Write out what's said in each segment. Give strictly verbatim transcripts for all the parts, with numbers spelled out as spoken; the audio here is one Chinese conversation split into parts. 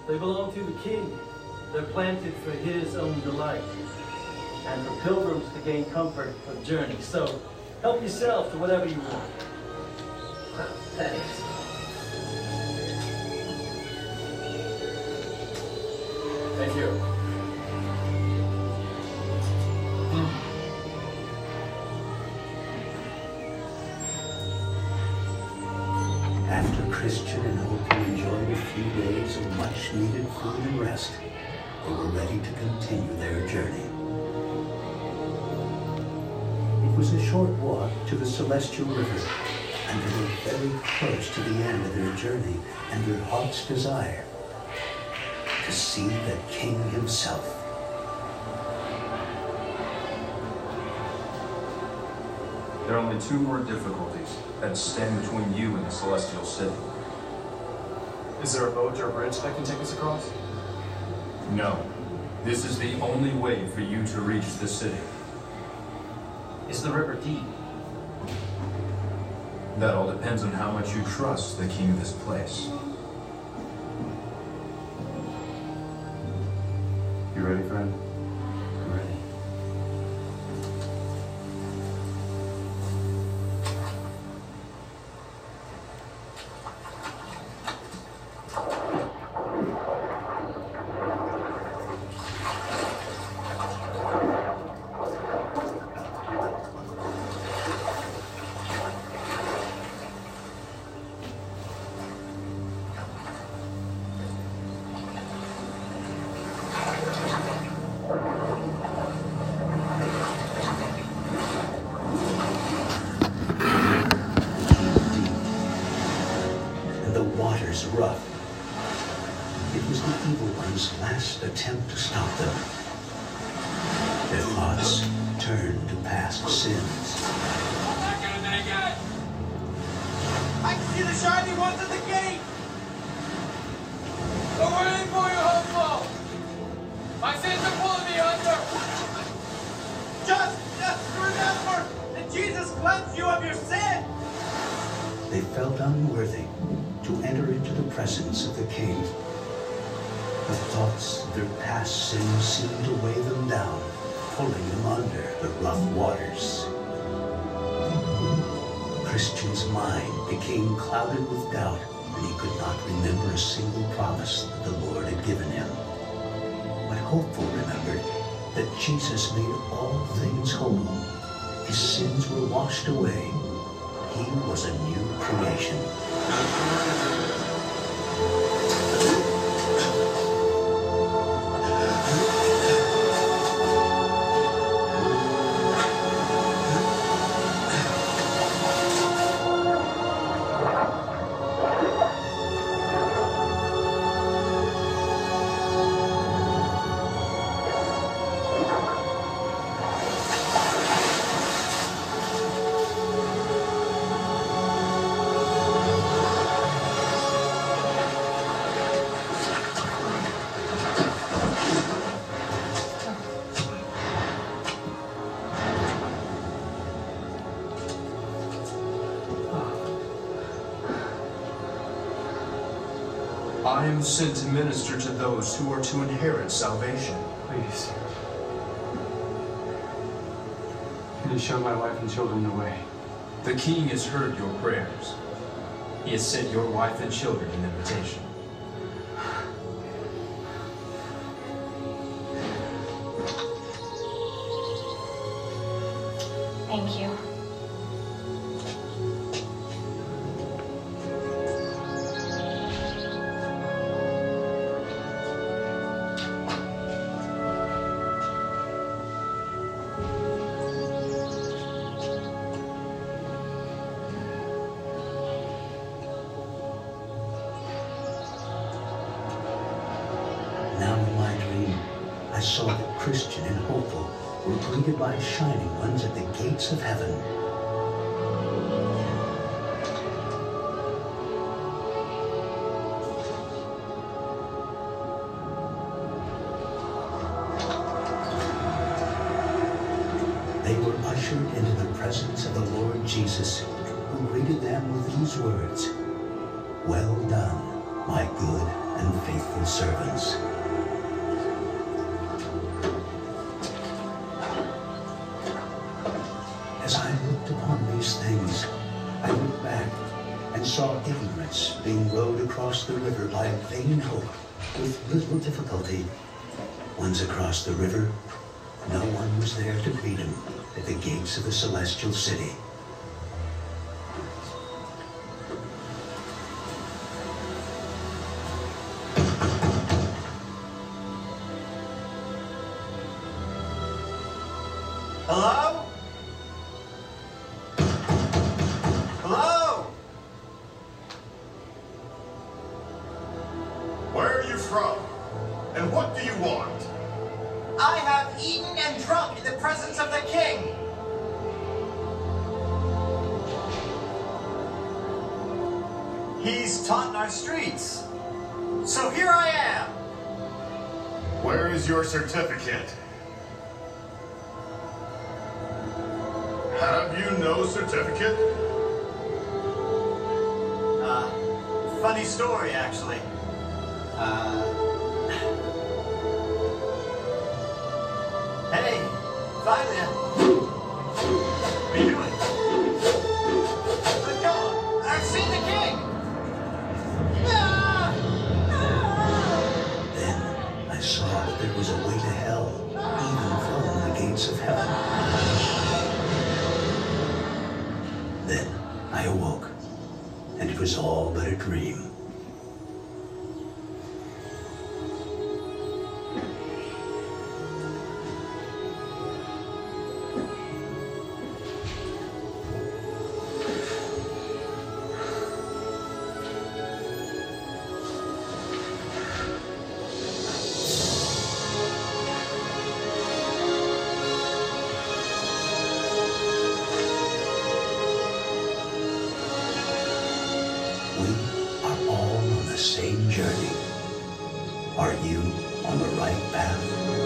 They belong to the king. They're planted for his own delight and for pilgrims to gain comfort of journey. So help yourself to whatever you want. Thanks. Thank you. After Christian and Opie enjoyed a few days of much-needed food and rest, they were ready to continue their journey. It was a short walk to the Celestial River, and they were very close to the end of their journey and their heart's desire, to see the King himself. There are only two more difficulties that stand between you and the Celestial City. Is there a boat or a bridge that can take us across? No. This is the only way for you to reach the city. Is the river deep? That all depends on how much you trust the king of this place. You ready, friend? I'm ready. Rough. It was the evil one's last attempt to stop them. Their thoughts turned to past sins. I'm not gonna make it! I can see the shiny ones at the gate! They're waiting for you, hopeful! My sins are pulling me under! Just, just remember that Jesus cleansed you of your sin! They felt unworthy to enter into the presence of the King. The thoughts of their past sins seemed to weigh them down, pulling them under the rough waters. Christian's mind became clouded with doubt, and he could not remember a single promise that the Lord had given him. But Hopeful remembered that Jesus made all things whole. His sins were washed away. He was a new creation. I am sent to minister to those who are to inherit salvation. Please. Please show my wife and children the way. The king has heard your prayers. He has sent your wife and children an invitation. Thank you. Now in my dream, I saw that Christian and Hopeful were greeted by shining ones at the gates of heaven. They were ushered into the presence of the Lord Jesus, who greeted them with these words, "Well done, my good and faithful servants. As I looked upon these things, I looked back and saw ignorance being rowed across the river by a vain hope with little difficulty. Once across the river, no one was there to greet him at the gates of the celestial city. Hello? Hello? Where are you from? And what do you want? I have eaten and drunk in the presence of the king. He's taught in our streets. So here I am. Where is your certificate? Have you no certificate? Uh, funny story, actually. Uh... Hey, finally. What are you doing? Let go! I've seen the king! Ah! Ah! Then I saw that there was a way to hell, even from the gates of heaven. Then I awoke, and it was all but a dream. Are you on the right path?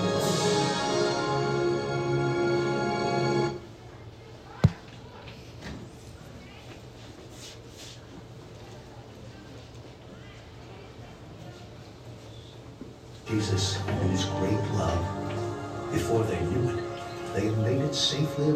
Jesus, in his great love, before they knew it, they had made it safely.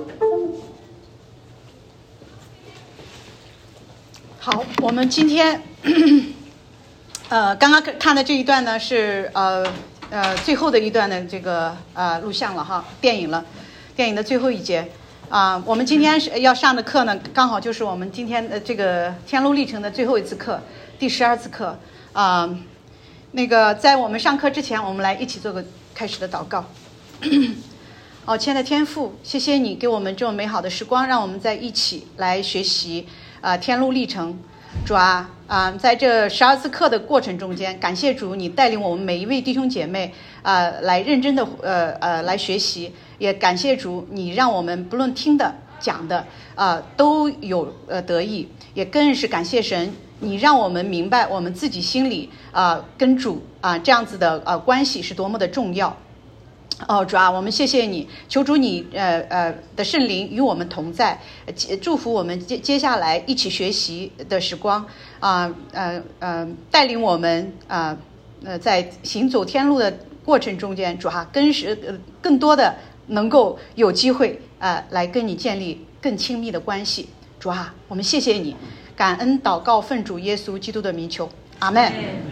好，我们今天。呃，刚刚看的这一段呢是呃呃最后的一段的这个呃录像了哈，电影了，电影的最后一节啊、呃。我们今天是要上的课呢，刚好就是我们今天的这个天路历程的最后一次课，第十二次课啊、呃。那个在我们上课之前，我们来一起做个开始的祷告。哦，亲爱的天父，谢谢你给我们这种美好的时光，让我们在一起来学习啊、呃、天路历程。主啊啊、呃，在这十二次课的过程中间，感谢主，你带领我们每一位弟兄姐妹啊、呃、来认真的呃呃来学习，也感谢主，你让我们不论听的讲的啊、呃、都有呃得益，也更是感谢神，你让我们明白我们自己心里啊、呃、跟主啊、呃、这样子的呃关系是多么的重要。哦，主啊，我们谢谢你，求主你呃呃的圣灵与我们同在，祝福我们接接下来一起学习的时光啊呃呃带领我们啊 呃, 呃在行走天路的过程中间，主啊，更是呃更多的能够有机会啊、呃、来跟你建立更亲密的关系。主啊，我们谢谢你，感恩祷告奉主耶稣基督的名求，阿们。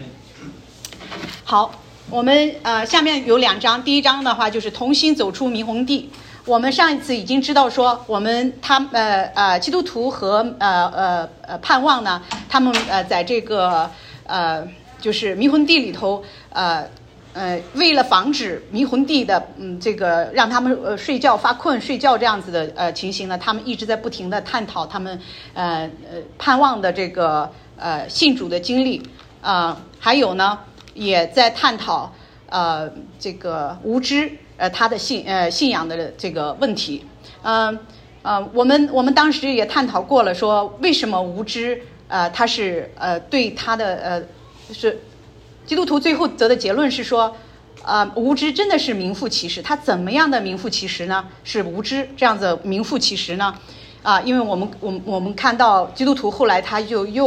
好。我们呃下面有两章，第一章的话就是同心走出迷魂地。我们上一次已经知道说，我们他呃呃基督徒和呃呃呃盼望呢，他们呃在这个呃就是迷魂地里头呃呃为了防止迷魂地的嗯这个让他们呃睡觉发困睡觉这样子的呃情形呢，他们一直在不停的探讨他们呃呃盼望的这个呃信主的经历啊、呃，还有呢。也在探讨呃这个无知呃他的信呃信仰的这个问题，嗯 呃, 呃我们我们当时也探讨过了，说为什么无知呃他是呃对他的呃是基督徒最后得的结论是说呃无知真的是名副其实，他怎么样的名副其实呢？是无知这样子名副其实呢？啊、呃，因为我们我们我们看到基督徒后来他就又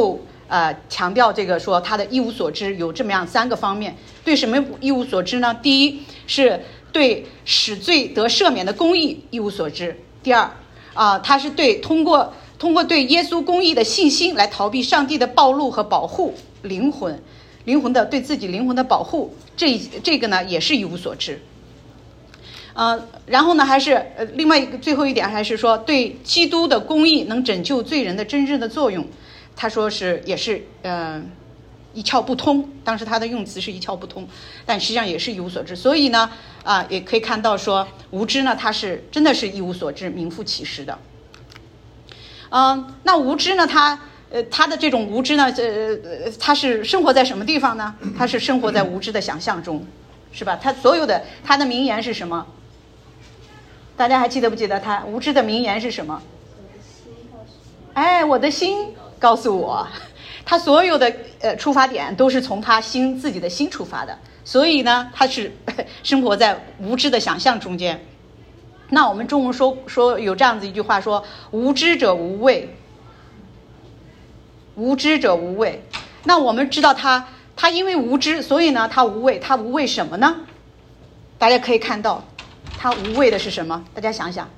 呃强调这个说他的一无所知有这么样三个方面。对什么一无所知呢？第一是对使罪得赦免的公义一无所知。第二啊、呃，他是对通过通过对耶稣公义的信心来逃避上帝的暴露和保护灵魂，灵魂的对自己灵魂的保护，这这个呢也是一无所知。呃，然后呢还是呃另外一个最后一点还是说对基督的公义能拯救罪人的真正的作用，他说是也是呃一窍不通，当时他的用词是一窍不通，但实际上也是一无所知。所以呢啊、呃、也可以看到说无知呢他是真的是一无所知，名副其实的。嗯、呃，那无知呢他呃他的这种无知呢呃他是生活在什么地方呢？他是生活在无知的想象中，是吧？他所有的他的名言是什么？大家还记得不记得他无知的名言是什么？哎，我的心告诉我，他所有的呃出发点都是从他心自己的心出发的，所以呢，他是生活在无知的想象中间。那我们中文说说有这样子一句话说：无知者无畏，无知者无畏。那我们知道他他因为无知，所以呢他无畏。他无畏什么呢？大家可以看到。他无畏的是什么？大家想想。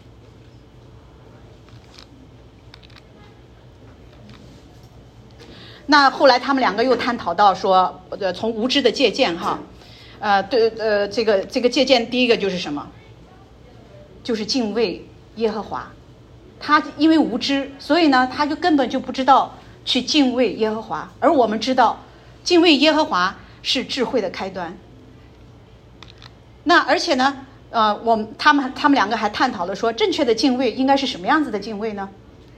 那后来他们两个又探讨到说，呃，从无知的借鉴哈，呃，对，呃，这个这个借鉴第一个就是什么？就是敬畏耶和华。他因为无知，所以呢，他就根本就不知道去敬畏耶和华。而我们知道，敬畏耶和华是智慧的开端。那而且呢？呃，我们他们他们两个还探讨了说，正确的敬畏应该是什么样子的敬畏呢？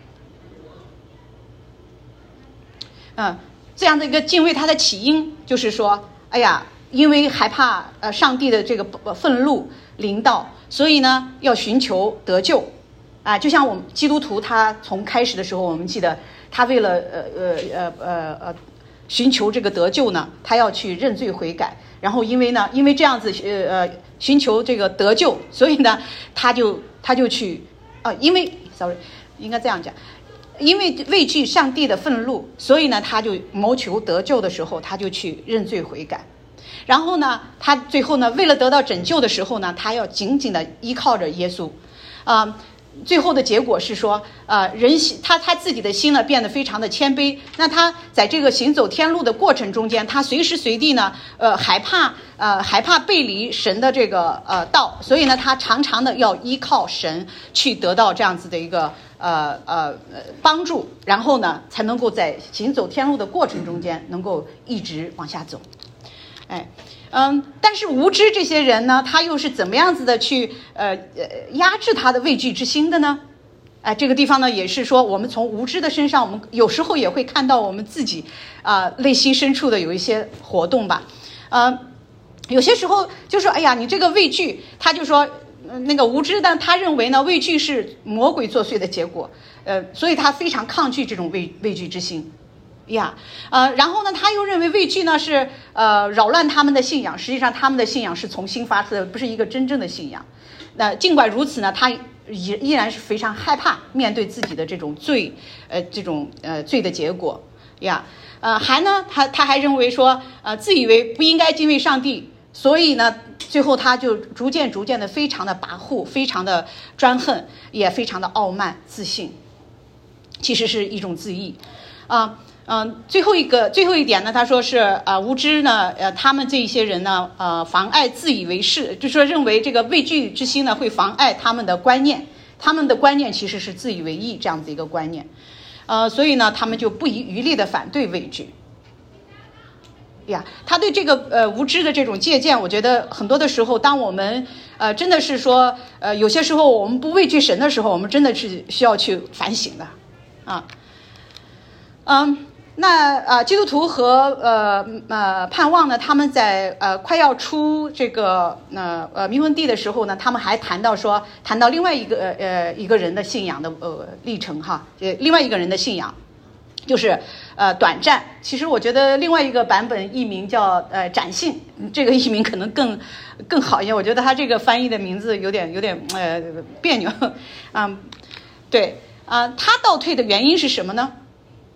嗯、呃，这样的一个敬畏，它的起因就是说，哎呀，因为害怕呃上帝的这个愤怒临到，所以呢要寻求得救啊。就像我们基督徒，他从开始的时候，我们记得他为了呃呃呃呃呃寻求这个得救呢，他要去认罪悔改。然后因为呢，因为这样子呃呃寻求这个得救，所以呢，他就他就去啊、呃，因为 sorry 应该这样讲，因为畏惧上帝的愤怒，所以呢，他就谋求得救的时候，他就去认罪悔改。然后呢，他最后呢，为了得到拯救的时候呢，他要紧紧的依靠着耶稣，啊、呃。最后的结果是说，呃，人心他他自己的心呢变得非常的谦卑。那他在这个行走天路的过程中间，他随时随地呢，呃，害怕呃害怕背离神的这个呃道，所以呢，他常常的要依靠神去得到这样子的一个呃呃帮助，然后呢，才能够在行走天路的过程中间能够一直往下走。哎。嗯，但是无知这些人呢，他又是怎么样子的去呃呃压制他的畏惧之心的呢？哎，这个地方呢也是说，我们从无知的身上，我们有时候也会看到我们自己啊、呃、内心深处的有一些活动吧。呃，有些时候就说，哎呀，你这个畏惧，他就说、呃、那个无知，但他认为呢，畏惧是魔鬼作祟的结果，呃，所以他非常抗拒这种畏畏惧之心。呀，呃，然后呢，他又认为畏惧呢是呃扰乱他们的信仰，实际上他们的信仰是从心发出的，不是一个真正的信仰。那、呃、尽管如此呢，他依依然是非常害怕面对自己的这种罪，呃，这种呃罪的结果呀。呃，还呢，他他还认为说，呃，自以为不应该敬畏上帝，所以呢，最后他就逐渐逐渐的非常的跋扈，非常的专横，也非常的傲慢自信，其实是一种自义啊。呃嗯、呃，最后一个最后一点呢，他说是呃无知呢，呃他们这一些人呢，呃妨碍自以为是，就是说认为这个畏惧之心呢会妨碍他们的观念，他们的观念其实是自以为意这样子一个观念，呃所以呢他们就不遗余力的反对畏惧。呀，他对这个呃无知的这种借鉴，我觉得很多的时候，当我们呃真的是说呃有些时候我们不畏惧神的时候，我们真的是需要去反省的，啊，嗯。那呃，基督徒和呃呃盼望呢，他们在呃快要出这个呃呃迷魂地的时候呢，他们还谈到说，谈到另外一个呃一个人的信仰的呃历程哈，呃另外一个人的信仰，就是呃短暂。其实我觉得另外一个版本译名叫呃展信，这个译名可能更更好一些。我觉得他这个翻译的名字有点有点呃别扭，嗯，对啊、呃，他倒退的原因是什么呢？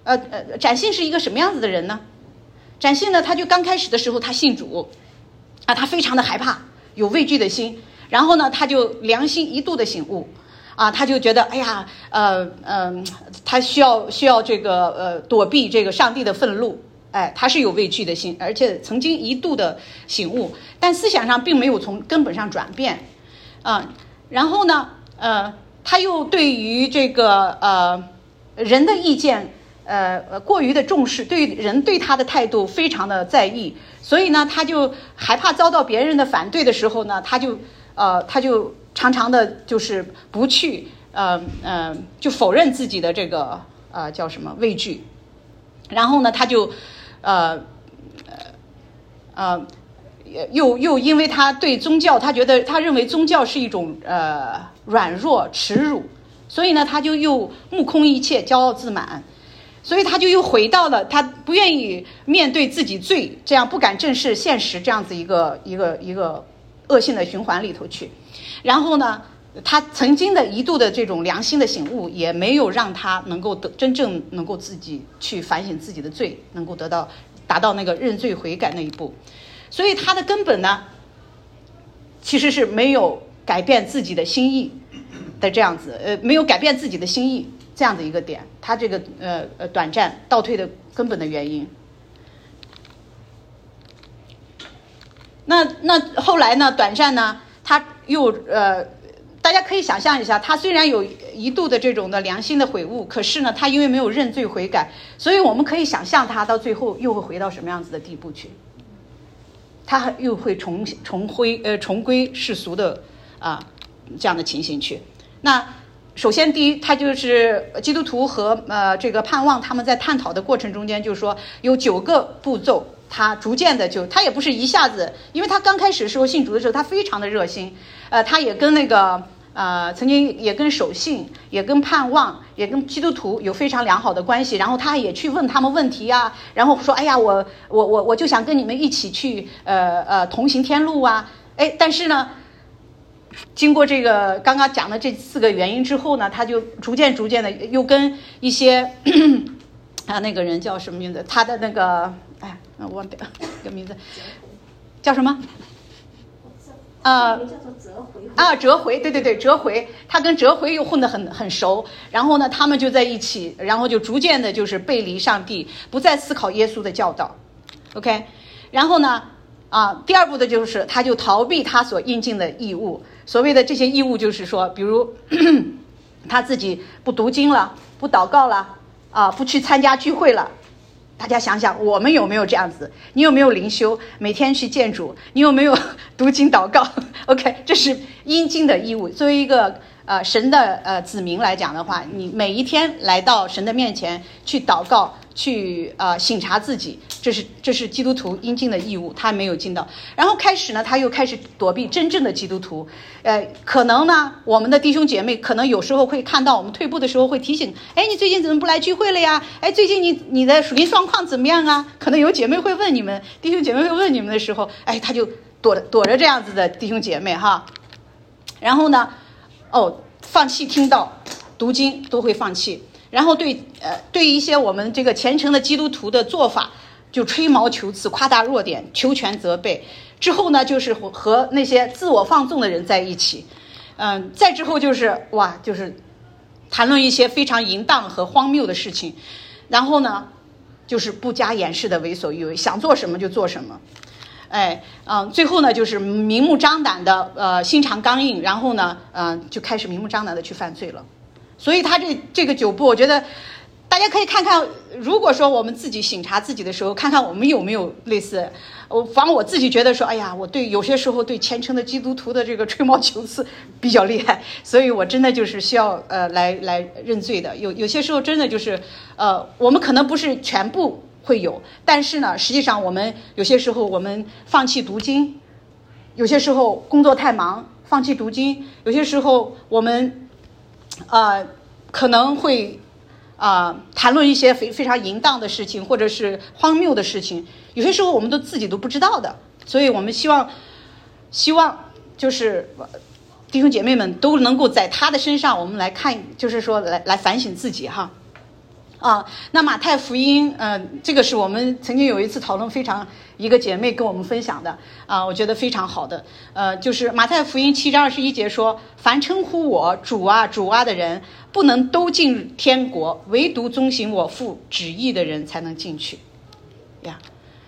呃呃，展信是一个什么样子的人呢？展信呢，他就刚开始的时候他信主啊，他非常的害怕，有畏惧的心，然后呢，他就良心一度的醒悟啊，他就觉得哎呀，呃呃，他需要需要这个呃躲避这个上帝的愤怒，哎，他是有畏惧的心，而且曾经一度的醒悟，但思想上并没有从根本上转变啊。然后呢，呃，他又对于这个呃人的意见。呃，过于的重视，对人对他的态度非常的在意，所以呢，他就害怕遭到别人的反对的时候呢，他就呃，他就常常的就是不去呃呃，就否认自己的这个呃叫什么畏惧，然后呢，他就呃呃又又因为他对宗教，他觉得他认为宗教是一种呃软弱耻辱，所以呢，他就又目空一切，骄傲自满。所以他就又回到了他不愿意面对自己罪，这样不敢正视现实这样子一个一个一个恶性的循环里头去。然后呢，他曾经的一度的这种良心的醒悟，也没有让他能够得真正能够自己去反省自己的罪，能够得到达到那个认罪悔改那一步。所以他的根本呢，其实是没有改变自己的心意的这样子，呃，没有改变自己的心意。这样的一个点，他这个呃呃短暂倒退的根本的原因。那那后来呢？短暂呢，他又呃，大家可以想象一下，他虽然有一度的这种的良心的悔悟，可是呢，他因为没有认罪悔改，所以我们可以想象他到最后又会回到什么样子的地步去？他又会重重回呃重归世俗的啊、呃、这样的情形去。那。首先，第一，他就是基督徒和呃这个盼望他们在探讨的过程中间，就是说有九个步骤，他逐渐的就他也不是一下子，因为他刚开始的时候信主的时候，他非常的热心，呃，他也跟那个呃曾经也跟守信，也跟盼望，也跟基督徒有非常良好的关系，然后他也去问他们问题啊，然后说，哎呀，我我我我就想跟你们一起去呃呃同行天路啊，哎，但是呢。经过这个刚刚讲的这四个原因之后呢，他就逐渐逐渐的又跟一些啊那个人叫什么名字？他的那个哎，我忘掉个名字，叫什么？呃啊，哲回，对对对，哲回，他跟哲回又混得很很熟，然后呢，他们就在一起，然后就逐渐的就是背离上帝，不再思考耶稣的教导 ，OK， 然后呢，啊，第二步的就是他就逃避他所应尽的义务。所谓的这些义务就是说，比如他自己不读经了，不祷告了，啊，不去参加聚会了。大家想想，我们有没有这样子？你有没有灵修？每天去见主？你有没有读经祷告 ？OK， 这是应尽的义务。作为一个呃神的呃子民来讲的话，你每一天来到神的面前去祷告。去呃省察自己，这是这是基督徒应尽的义务，他没有尽到。然后开始呢，他又开始躲避真正的基督徒。呃，可能呢，我们的弟兄姐妹可能有时候会看到我们退步的时候会提醒，哎，你最近怎么不来聚会了呀？哎，最近你你的属灵状况怎么样啊？可能有姐妹会问你们，弟兄姐妹会问你们的时候，哎，他就躲躲着这样子的弟兄姐妹哈。然后呢，哦，放弃听到读经都会放弃。然后对呃对一些我们这个虔诚的基督徒的做法，就吹毛求疵、夸大弱点、求全责备。之后呢，就是和那些自我放纵的人在一起，嗯、呃，再之后就是哇，就是谈论一些非常淫荡和荒谬的事情，然后呢，就是不加掩饰的为所欲为，想做什么就做什么。哎，嗯、呃，最后呢，就是明目张胆的，呃，心肠刚硬，然后呢，嗯、呃，就开始明目张胆的去犯罪了。所以他这这个九步，我觉得大家可以看看，如果说我们自己省察自己的时候，看看我们有没有类似。我反正我自己觉得说，哎呀，我对有些时候对虔诚的基督徒的这个吹毛求疵比较厉害，所以我真的就是需要呃来来认罪的。有有些时候真的就是呃，我们可能不是全部会有，但是呢，实际上我们有些时候我们放弃读经，有些时候工作太忙放弃读经，有些时候我们。呃，可能会啊、呃、谈论一些非非常淫荡的事情，或者是荒谬的事情，有些时候我们都自己都不知道的，所以我们希望希望就是弟兄姐妹们都能够在他的身上，我们来看，就是说来来反省自己哈。 啊，那马太福音，呃，这个是我们曾经有一次讨论，非常一个姐妹跟我们分享的啊，我觉得非常好的，呃，就是马太福音七章二十一节说，凡称呼我主啊主啊的人，不能都进天国，唯独遵行我父旨意的人才能进去，呀。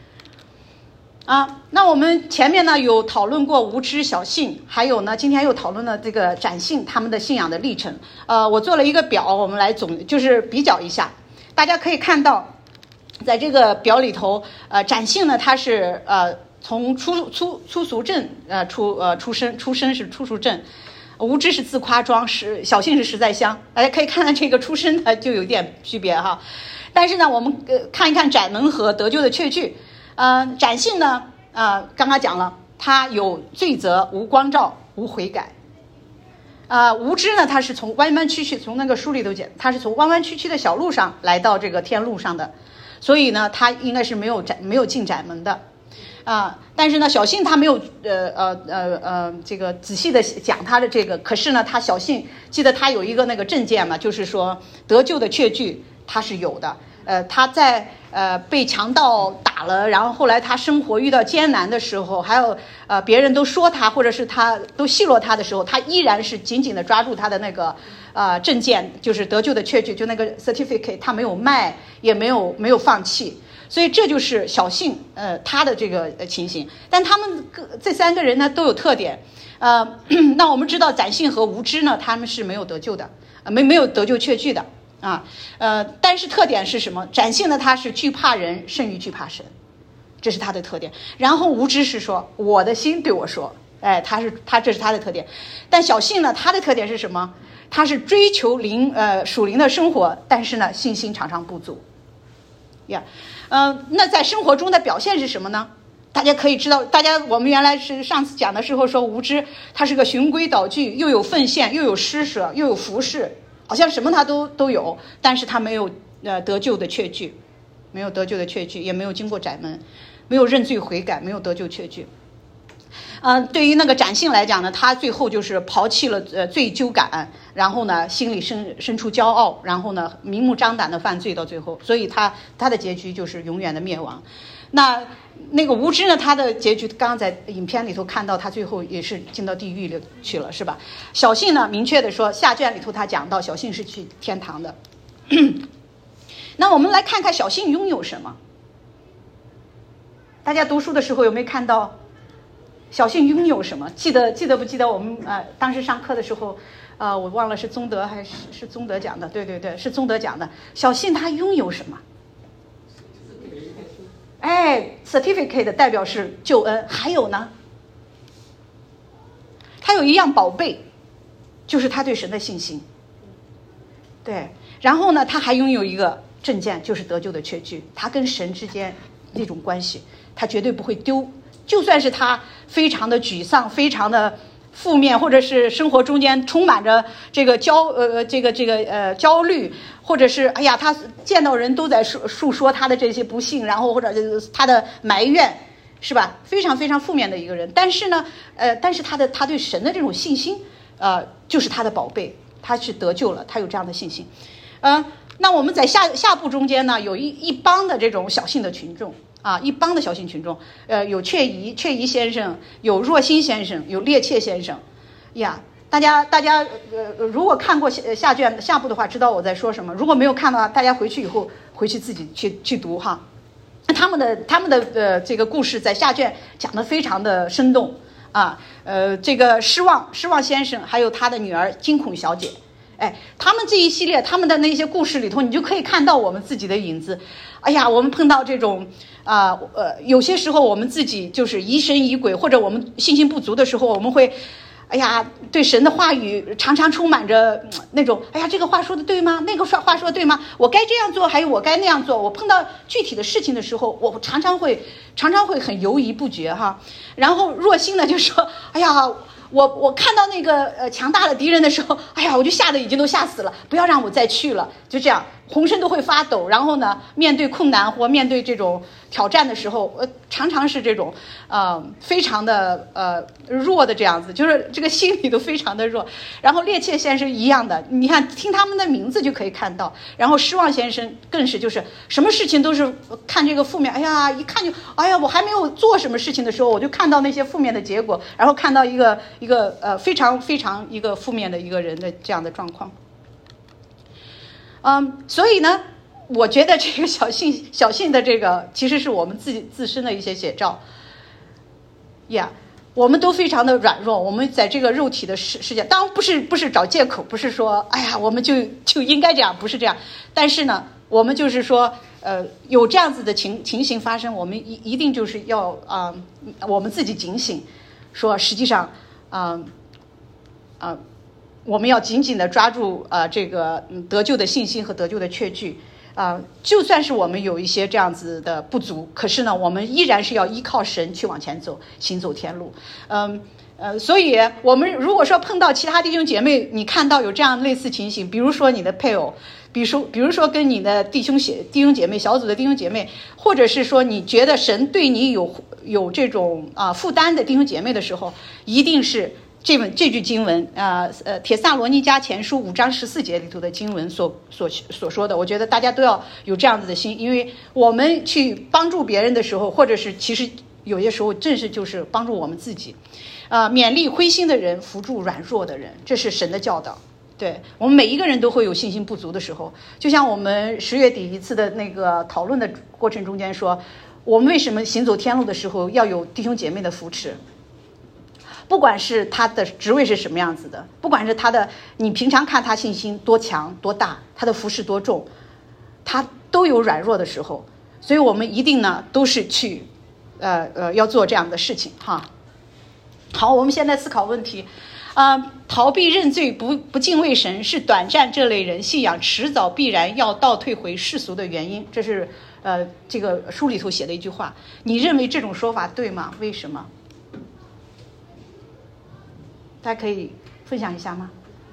啊，那我们前面呢有讨论过无知小信，还有呢今天又讨论了这个展信他们的信仰的历程。呃，我做了一个表，我们来总就是比较一下，大家可以看到，在这个表里头，呃，展信呢他是呃从粗粗粗俗镇呃出呃出身出身是粗俗镇，无知是自夸装，是小信是实在香，大家可以看看这个出身呢就有点区别哈。但是呢，我们呃看一看窄门和得救的确据。呃，展信呢，呃，刚刚讲了，他有罪责，无光照，无悔改。呃，无知呢，他是从弯弯曲曲，从那个书里头讲，他是从弯弯曲曲的小路上来到这个天路上的，所以呢，他应该是没有窄没有进窄门的。啊、呃，但是呢，小信他没有呃呃呃呃这个仔细的讲他的这个，可是呢，他小信记得他有一个那个证件嘛，就是说得救的确据他是有的。呃，他在呃被强盗打了，然后后来他生活遇到艰难的时候，还有呃别人都说他，或者是他都奚落他的时候，他依然是紧紧的抓住他的那个呃证件，就是得救的确据，就那个 certificate， 他没有卖，也没有没有放弃。所以这就是小信呃他的这个情形。但他们这三个人呢都有特点，呃，那我们知道展信和无知呢，他们是没有得救的，呃、没没有得救确据的。啊，呃，但是特点是什么？展信呢，他是惧怕人胜于惧怕神，这是他的特点。然后无知是说，我的心对我说，哎，他是他这是他的特点。但小信呢，他的特点是什么？他是追求灵呃属灵的生活，但是呢，信心常常不足。呀，呃，那在生活中的表现是什么呢？大家可以知道，大家我们原来是上次讲的时候说，无知他是个循规蹈矩，又有奉献，又有施舍，又有服侍。好像什么他都都有，但是他没有呃得救的确据，没有得救的确据，也没有经过窄门，没有认罪悔改，没有得救确据。呃，对于那个展信来讲呢，他最后就是抛弃了呃罪疚感，然后呢心里生生出骄傲，然后呢明目张胆的犯罪到最后，所以他他的结局就是永远的灭亡。那那个无知呢，他的结局刚刚在影片里头看到，他最后也是进到地狱里去了，是吧？小信呢，明确的说，下卷里头他讲到小信是去天堂的。那我们来看看小信拥有什么？大家读书的时候有没有看到小信拥有什么？记得记得不记得我们呃当时上课的时候，呃我忘了是宗德还是是宗德讲的，对对对，是宗德讲的。小信他拥有什么？哎 certificate 代表是救恩，还有呢，他有一样宝贝，就是他对神的信心。对，然后呢，他还拥有一个证件，就是得救的确据，他跟神之间那种关系，他绝对不会丢。就算是他非常的沮丧，非常的负面，或者是生活中间充满着这个焦呃这个这个呃焦虑，或者是哎呀他见到人都在述述说他的这些不幸，然后或者他的埋怨，是吧？非常非常负面的一个人。但是呢，呃，但是他的他对神的这种信心，呃，就是他的宝贝，他是得救了，他有这样的信心。呃，那我们在下下部中间呢，有一一帮的这种小信的群众。啊，一帮的小信群众，呃，有阙宜阙宜先生，有若心先生，有列切先生，呀，大家大家呃，如果看过下下卷下部的话，知道我在说什么；如果没有看的话，大家回去以后回去自己去去读哈。他们的他们的呃这个故事在下卷讲得非常的生动啊，呃，这个失望失望先生，还有他的女儿惊恐小姐。哎，他们这一系列他们的那些故事里头，你就可以看到我们自己的影子。哎呀，我们碰到这种啊 呃, 呃，有些时候我们自己就是疑神疑鬼，或者我们信心不足的时候，我们会，哎呀，对神的话语常常充满着那种，哎呀，这个话说的对吗？那个话说的对吗？我该这样做，还有我该那样做。我碰到具体的事情的时候，我常常会常常会很犹疑不决哈。然后若心呢就说，哎呀。 我我看到那个呃强大的敌人的时候，哎呀，我就吓得已经都吓死了，不要让我再去了，就这样，浑身都会发抖。然后呢，面对困难或面对这种挑战的时候，呃，常常是这种呃非常的呃弱的这样子，就是这个心里都非常的弱。然后列切先生一样的，你看听他们的名字就可以看到。然后失望先生更是就是什么事情都是看这个负面，哎呀，一看就哎呀，我还没有做什么事情的时候，我就看到那些负面的结果，然后看到一个一个呃非常非常一个负面的一个人的这样的状况。嗯，所以呢，我觉得这个小信小信的这个其实是我们自己自身的一些写照呀。Yeah, 我们都非常的软弱，我们在这个肉体的世世界，当然不是不是找借口，不是说哎呀我们就就应该这样，不是这样。但是呢，我们就是说，呃，有这样子的情情形发生，我们一一定就是要啊、呃，我们自己警醒，说实际上，啊、呃，啊、呃，我们要紧紧的抓住啊、呃、这个得救的信心和得救的确据。啊、呃，就算是我们有一些这样子的不足，可是呢，我们依然是要依靠神去往前走，行走天路。嗯呃，所以我们如果说碰到其他弟兄姐妹，你看到有这样类似情形，比如说你的配偶，比如说比如说跟你的弟兄姐弟兄姐妹小组的弟兄姐妹，或者是说你觉得神对你有有这种啊、呃、负担的弟兄姐妹的时候，一定是。这本这句经文啊，呃，帖撒罗尼迦前书五章十四节里头的经文所所所说的，我觉得大家都要有这样子的心，因为我们去帮助别人的时候，或者是其实有些时候正是就是帮助我们自己，啊、呃，勉励灰心的人，扶助软弱的人，这是神的教导。对，我们每一个人都会有信心不足的时候，就像我们十月底一次的那个讨论的过程中间说，我们为什么行走天路的时候要有弟兄姐妹的扶持。不管是他的职位是什么样子的，不管是他的，你平常看他信心多强多大，他的服侍多重，他都有软弱的时候，所以我们一定呢都是去，呃呃要做这样的事情哈。好，我们现在思考问题，啊、呃，逃避认罪不不敬畏神是短暂这类人信仰迟早必然要倒退回世俗的原因，这是呃这个书里头写的一句话。你认为这种说法对吗？为什么？大家可以分享一下吗？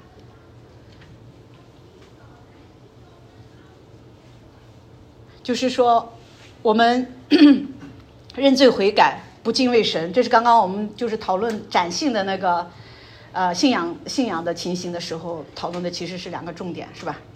就是说，我们认罪悔改，不敬畏神，这是刚刚我们就是讨论展信的那个呃信仰信仰的情形的时候讨论的，其实是两个重点，是吧？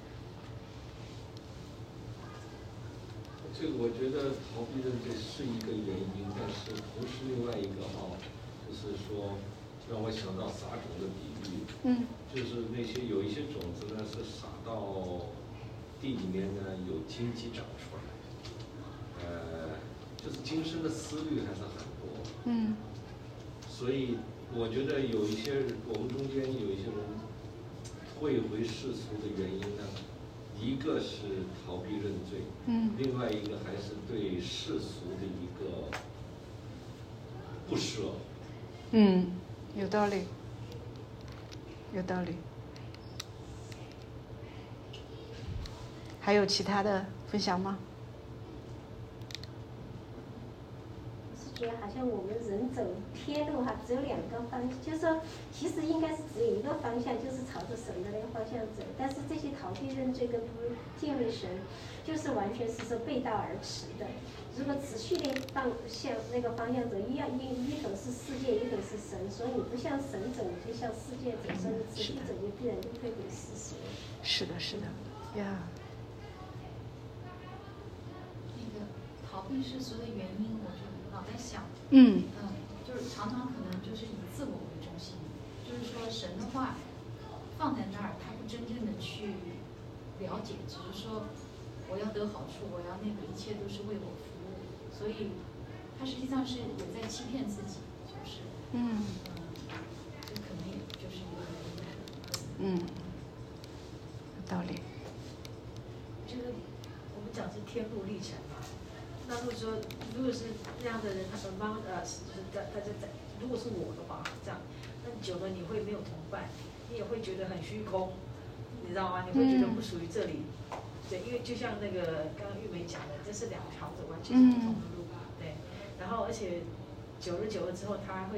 这个我觉得逃避认罪是一个原因，但是不是另外一个哈，就是说。让我想到撒种的比喻，嗯，就是那些有一些种子呢是撒到地里面呢有荆棘长出来，呃，就是今生的思虑还是很多，嗯，所以我觉得有一些我们中间有一些人退回世俗的原因呢，一个是逃避认罪，嗯，另外一个还是对世俗的一个不舍， 嗯。有道理，有道理。还有其他的分享吗？ 我是觉得好像我们人走天路哈，只有两个方向，就是说，其实应该是只有一个方向，就是朝着神的那个方向走。但是这些逃避认罪跟不敬畏神，就是完全是说背道而驰的。如果持续的方向那个方向走，一样一一头是世界，一头是神，所以你不向神走，你就向世界走，所以你持续走就必然就退回世俗。 是的，是的，呀。 那个逃避世俗的原因，我就老在想， 嗯嗯，就是常常可能就是以自我为中心，就是说神的话放在那儿，他不真正的去了解，只是说我要得好处，我要那个一切都是为我服务。所以，他实际上是也在欺骗自己，就是，嗯，这可能也就是一个原因。 嗯，有道理。 就是我们讲是天路历程嘛，那如果说如果是这样的人，他很忙呃，就是在他在在，如果是我的话，这样，那久了你会没有同伴，你也会觉得很虚空，你知道吗？你会觉得不属于这里。嗯对，因为就像那个刚刚玉梅讲的，这是两条的完全是不同的路，嗯、对。然后而且久了久了之后，他会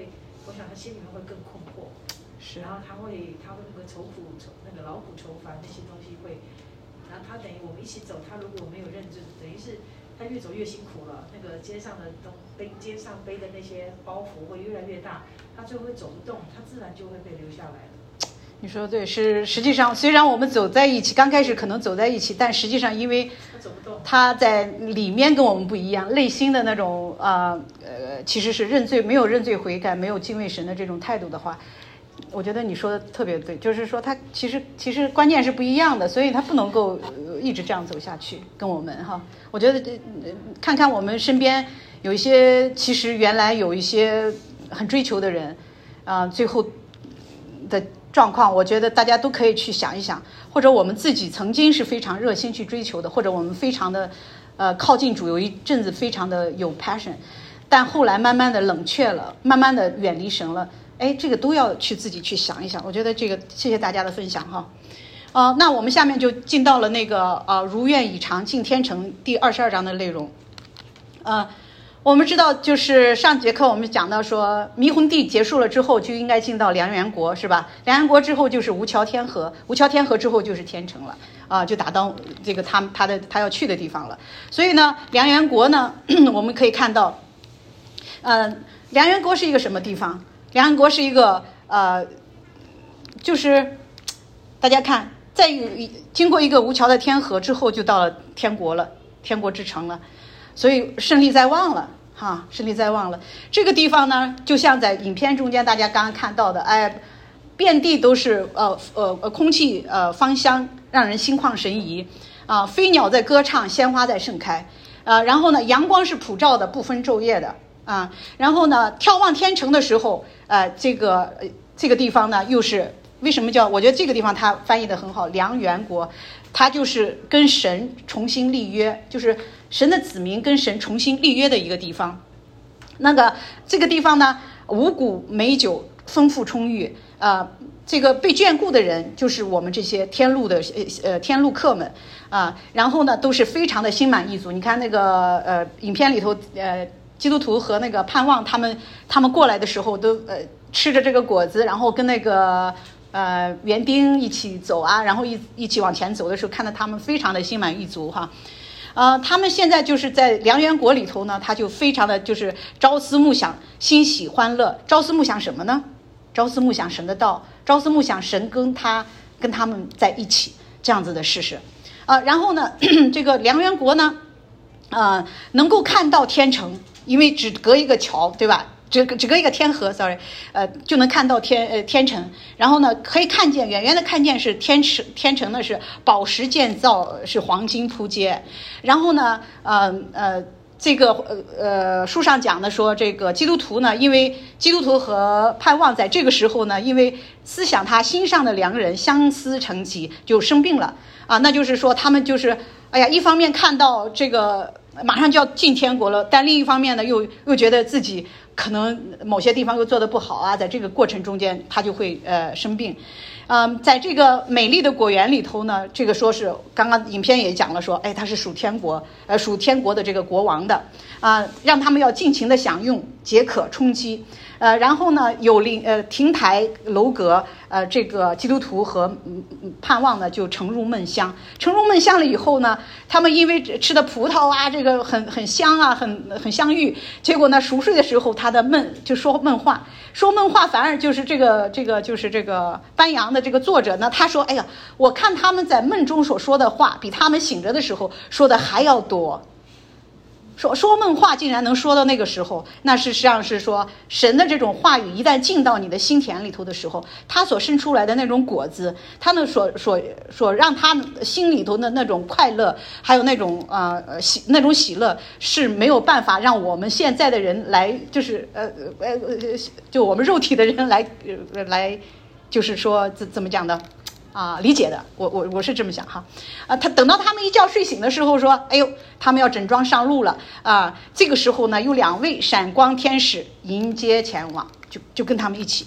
我想他心里面会更困惑， 是， 然后他会他会那个愁苦愁那个劳苦愁烦那些东西会，然后他等于我们一起走，他如果没有认真，等于是他越走越辛苦了，那个肩上的东背肩上背的那些包袱会越来越大，他最后会走不动，他自然就会被留下来了。 你说对，是实际上虽然我们走在一起，刚开始可能走在一起，但实际上因为他在里面跟我们不一样，内心的那种呃呃，其实是认罪，没有认罪悔改，没有敬畏神的这种态度的话，我觉得你说的特别对，就是说他其实其实观念是不一样的，所以他不能够一直这样走下去，跟我们哈。我觉得看看我们身边有一些，其实原来有一些很追求的人，啊、呃，最后的状况，我觉得大家都可以去想一想，或者我们自己曾经是非常热心去追求的，或者我们非常的呃靠近主，有一阵子非常的有 passion， 但后来慢慢的冷却了，慢慢的远离神了，哎，这个都要去自己去想一想。我觉得这个谢谢大家的分享哈。呃，那我们下面就进到了那个呃如愿以偿进天城第二十二章的内容。呃我们知道，就是上节课我们讲到说，迷魂地结束了之后，就应该进到良缘国，是吧？良缘国之后就是无桥天河，无桥天河之后就是天城了，啊、呃，就打到这个他他的他要去的地方了。所以呢，良缘国呢，我们可以看到，呃，良缘国是一个什么地方？良缘国是一个呃，就是大家看，在经过一个无桥的天河之后，就到了天国了，天国之城了。所以胜利在望了哈，胜利在望了。这个地方呢，就像在影片中间大家刚刚看到的，哎，遍地都是呃呃呃空气呃芳香，让人心旷神怡啊、呃。飞鸟在歌唱，鲜花在盛开啊、呃。然后呢，阳光是普照的，不分昼夜的啊。然后呢，眺望天城的时候，呃，这个呃这个地方呢，又是为什么叫？我觉得这个地方它翻译的很好，良缘国，它就是跟神重新立约，就是神的子民跟神重新立约的一个地方。那个这个地方呢，五谷美酒丰富充裕，呃，这个被眷顾的人就是我们这些天路的呃呃天路客们啊、呃，然后呢都是非常的心满意足。你看那个呃影片里头呃基督徒和那个盼望他们他们过来的时候都呃吃着这个果子，然后跟那个呃园丁一起走啊，然后一一起往前走的时候，看到他们非常的心满意足哈。呃，他们现在就是在良缘国里头呢，他就非常的就是朝思暮想，欣喜欢乐。朝思暮想什么呢？朝思暮想神的道，朝思暮想神跟他跟他们在一起这样子的事实。啊、呃，然后呢，这个良缘国呢，呃，能够看到天城，因为只隔一个桥，对吧？只只隔一个天河 ，sorry， 呃，就能看到天呃天城。然后呢，可以看见远远的看见是天城，天城呢是宝石建造，是黄金铺街。然后呢，呃呃，这个呃呃书上讲的说，这个基督徒呢，因为基督徒和盼望在这个时候呢，因为思想他心上的良人相思成疾，就生病了啊，那就是说他们就是哎呀，一方面看到这个马上就要进天国了，但另一方面呢，又又觉得自己可能某些地方又做得不好啊，在这个过程中间他就会呃生病。嗯，在这个美丽的果园里头呢，这个说是刚刚影片也讲了说，哎，他是属天国，呃，属天国的这个国王的啊、呃，让他们要尽情的享用，解渴充饥。呃，然后呢，有灵呃亭台楼阁，呃，这个基督徒和嗯盼望呢就盛入梦乡，盛入梦乡了以后呢，他们因为吃的葡萄啊，这个很很香啊，很很香芋，结果呢熟睡的时候，他的梦就说梦话，说梦话反而就是这个这个就是这个班扬的这个作者呢，他说，哎呀，我看他们在梦中所说的话，比他们醒着的时候说的还要多。说说梦话竟然能说到那个时候，那事实上是说神的这种话语一旦进到你的心田里头的时候，他所生出来的那种果子，他呢所所所让他心里头的那种快乐，还有那种呃喜那种喜乐是没有办法让我们现在的人来就是呃呃就我们肉体的人来呃来就是说怎怎么讲的啊，理解的，我我我是这么想哈，啊，他等到他们一觉睡醒的时候说，哎呦，他们要整装上路了啊，这个时候呢，有两位闪光天使迎接前往，就就跟他们一起。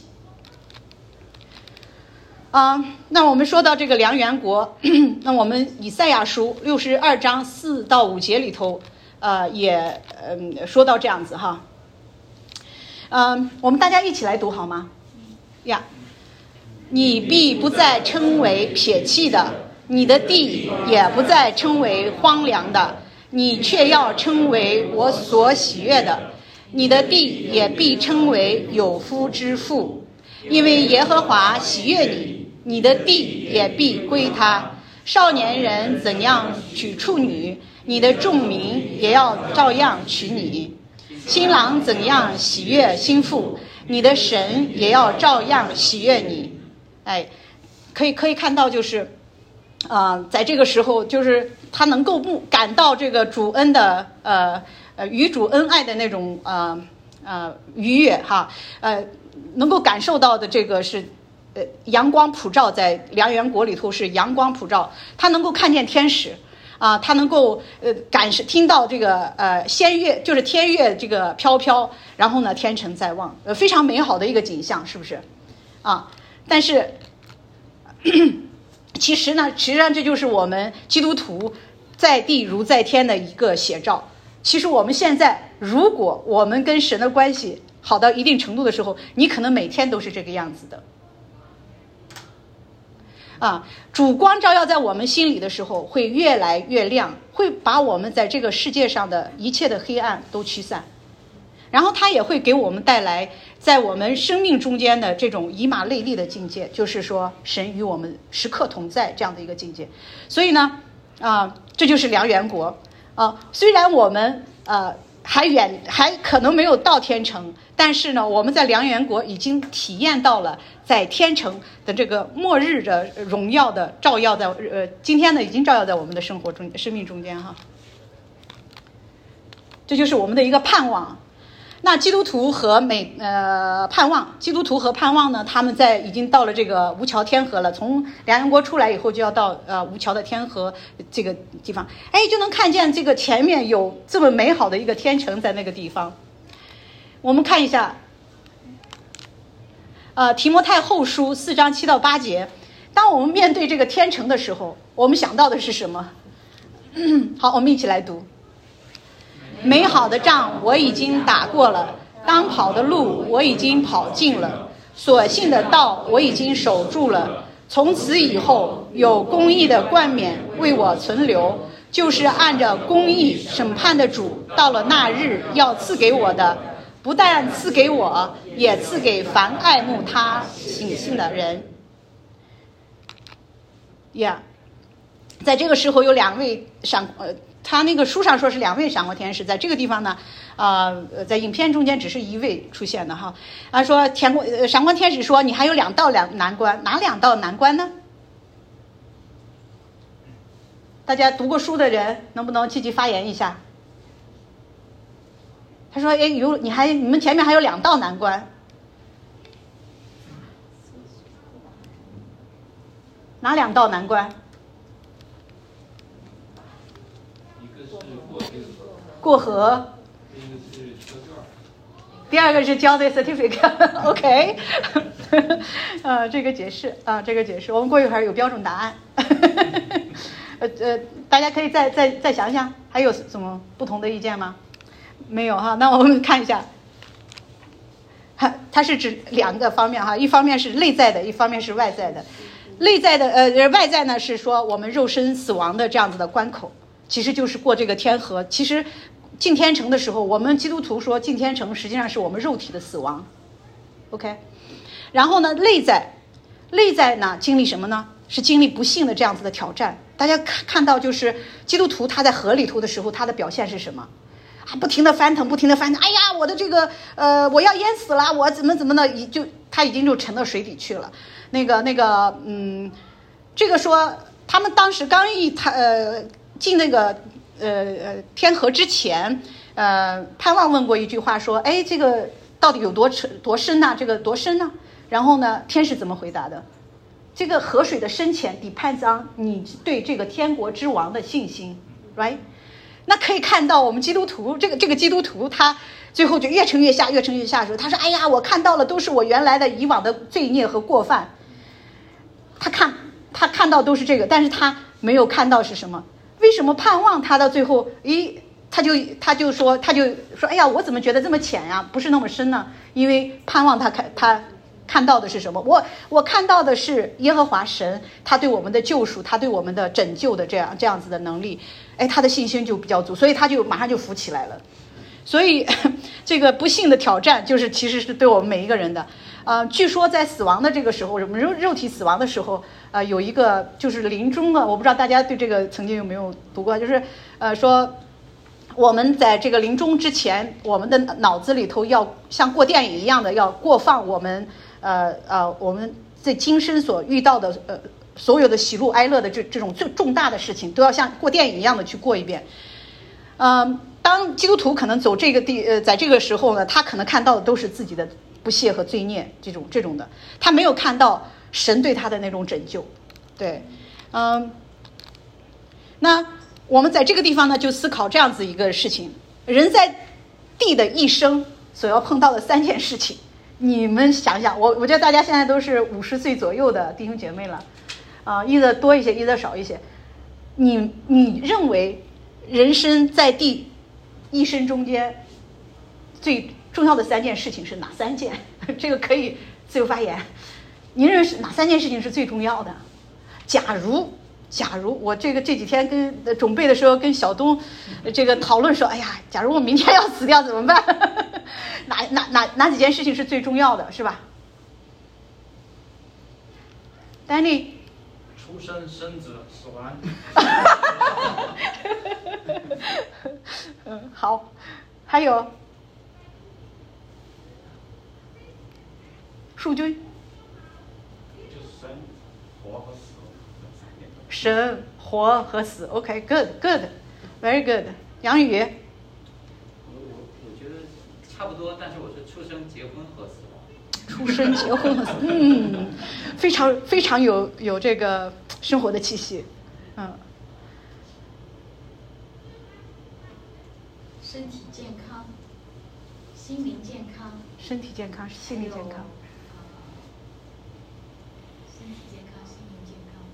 啊，那我们说到这个良缘国，那我们以赛亚书六十二章四到五节里头，呃，也嗯说到这样子哈。 嗯，我们大家一起来读好吗？呀，你必不再称为撇弃的，你的地也不再称为荒凉的，你却要称为我所喜悦的，你的地也必称为有夫之妇，因为耶和华喜悦你，你的地也必归他。少年人怎样娶处女，你的众民也要照样娶你。新郎怎样喜悦新妇，你的神也要照样喜悦你。哎，可以可以看到，就是呃，在这个时候，就是他能够不感到这个主恩的呃呃与主恩爱的那种呃呃愉悦哈，呃能够感受到的这个是呃阳光普照，在良缘国里头是阳光普照，他能够看见天使啊，他能够呃感受听到这个呃仙乐，就是天乐这个飘飘，然后呢天成在望，呃非常美好的一个景象，是不是啊？但是其实呢，实际上这就是我们基督徒在地如在天的一个写照。其实我们现在，如果我们跟神的关系好到一定程度的时候，你可能每天都是这个样子的。啊，主光照耀在我们心里的时候，会越来越亮，会把我们在这个世界上的一切的黑暗都驱散。然后它也会给我们带来在我们生命中间的这种以马内利的境界，就是说神与我们时刻同在这样的一个境界。所以呢啊，这就是良缘国啊。虽然我们呃还远，还可能没有到天城，但是呢我们在良缘国已经体验到了在天城的这个末日的荣耀的照耀在呃今天呢已经照耀在我们的生活中生命中间哈。这就是我们的一个盼望。那基督徒和美呃盼望，基督徒和盼望呢，他们在已经到了这个无桥天河了。从良缘国出来以后，就要到呃无桥的天河这个地方，哎，就能看见这个前面有这么美好的一个天城在那个地方。我们看一下，呃，提摩太后书四章七到八节。当我们面对这个天城的时候，我们想到的是什么？好，我们一起来读。美好的仗我已经打过了，当跑的路我已经跑尽了，所信的道我已经守住了。从此以后，有公义的冠冕为我存留，就是按着公义审判的主，到了那日要赐给我的，不但赐给我，也赐给凡爱慕他品性的人。呀、yeah. 在这个时候有两位闪呃。他那个书上说是两位闪光天使，在这个地方呢，呃，在影片中间只是一位出现的哈。啊，说天光呃闪光天使说你还有两道两难关，哪两道难关呢？大家读过书的人能不能积极发言一下？他说，哎，有你还你们前面还有两道难关，哪两道难关？过河，第二个是交的 certificate，OK， 呃，这个解释啊、呃，这个解释，我们过一会儿有标准答案，呃呃，大家可以再再再想想，还有什么不同的意见吗？没有哈，那我们看一下，哈，它是指两个方面哈，一方面是内在的，一方面是外在的。内在的呃外在呢是说我们肉身死亡的这样子的关口。其实就是过这个天河。其实进天城的时候，我们基督徒说进天城实际上是我们肉体的死亡 OK， 然后呢内在内在呢经历什么呢？是经历不幸的这样子的挑战。大家看到就是基督徒他在河里头的时候，他的表现是什么啊？不停的翻腾，不停的翻腾，哎呀我的这个呃我要淹死了，我怎么怎么的，就他已经就沉到水底去了。那个那个嗯这个说他们当时刚一他呃进那个呃呃天河之前，呃盼望问过一句话说，哎，这个到底有多多深呢、啊？这个多深呢？然后呢，天使怎么回答的？这个河水的深浅 depends on 你对这个天国之王的信心 ，right？ 那可以看到我们基督徒这个这个基督徒他最后就越沉越下，越沉越下的时候，他说，哎呀，我看到了都是我原来的以往的罪孽和过犯。他看他看到都是这个，但是他没有看到是什么。为什么盼望他到最后，咦， 他就他就说他就说，哎呀，我怎么觉得这么浅呀，不是那么深呢？因为盼望他看他看到的是什么？我我看到的是耶和华神，他对我们的救赎，他对我们的拯救的这样这样子的能力，哎，他的信心就比较足，所以他就马上就浮起来了。所以这个不幸的挑战就是其实是对我们每一个人的。呃，据说在死亡的这个时候，我们肉肉体死亡的时候，呃，有一个就是临终的，我不知道大家对这个曾经有没有读过，就是呃说我们在这个临终之前，我们的脑子里头要像过电影一样的要过放我们呃呃我们在今生所遇到的呃所有的喜怒哀乐的这这种最重大的事情，都要像过电影一样的去过一遍。嗯、呃。当基督徒可能走这个地呃，在这个时候呢，他可能看到的都是自己的不屑和罪孽这种这种的，他没有看到神对他的那种拯救。对，嗯，那我们在这个地方呢，就思考这样子一个事情：人在地的一生所要碰到的三件事情，你们想想，我我觉得大家现在都是五十岁左右的弟兄姐妹了，啊、呃，一的多一些，一的少一些。你你认为人生在地一生中间最重要的三件事情是哪三件？这个可以自由发言。您认为是哪三件事情是最重要的？假如，假如我这个这几天跟准备的时候跟小东这个讨论说，哎呀，假如我明天要死掉怎么办？哪哪哪哪几件事情是最重要的，是吧？丹尼。 出生、生子、死亡。 嗯，好，还有，树军。 就是生、活和死。 生、活和死 ，OK，good，good，very good。杨宇。 我我我觉得差不多，但是我是出生、结婚和死亡。 出生、结婚和死，嗯，非常非常有有这个生活的气息，嗯。 身体健康，心灵健康。 身体健康，心理健康。 身体健康，心灵健康。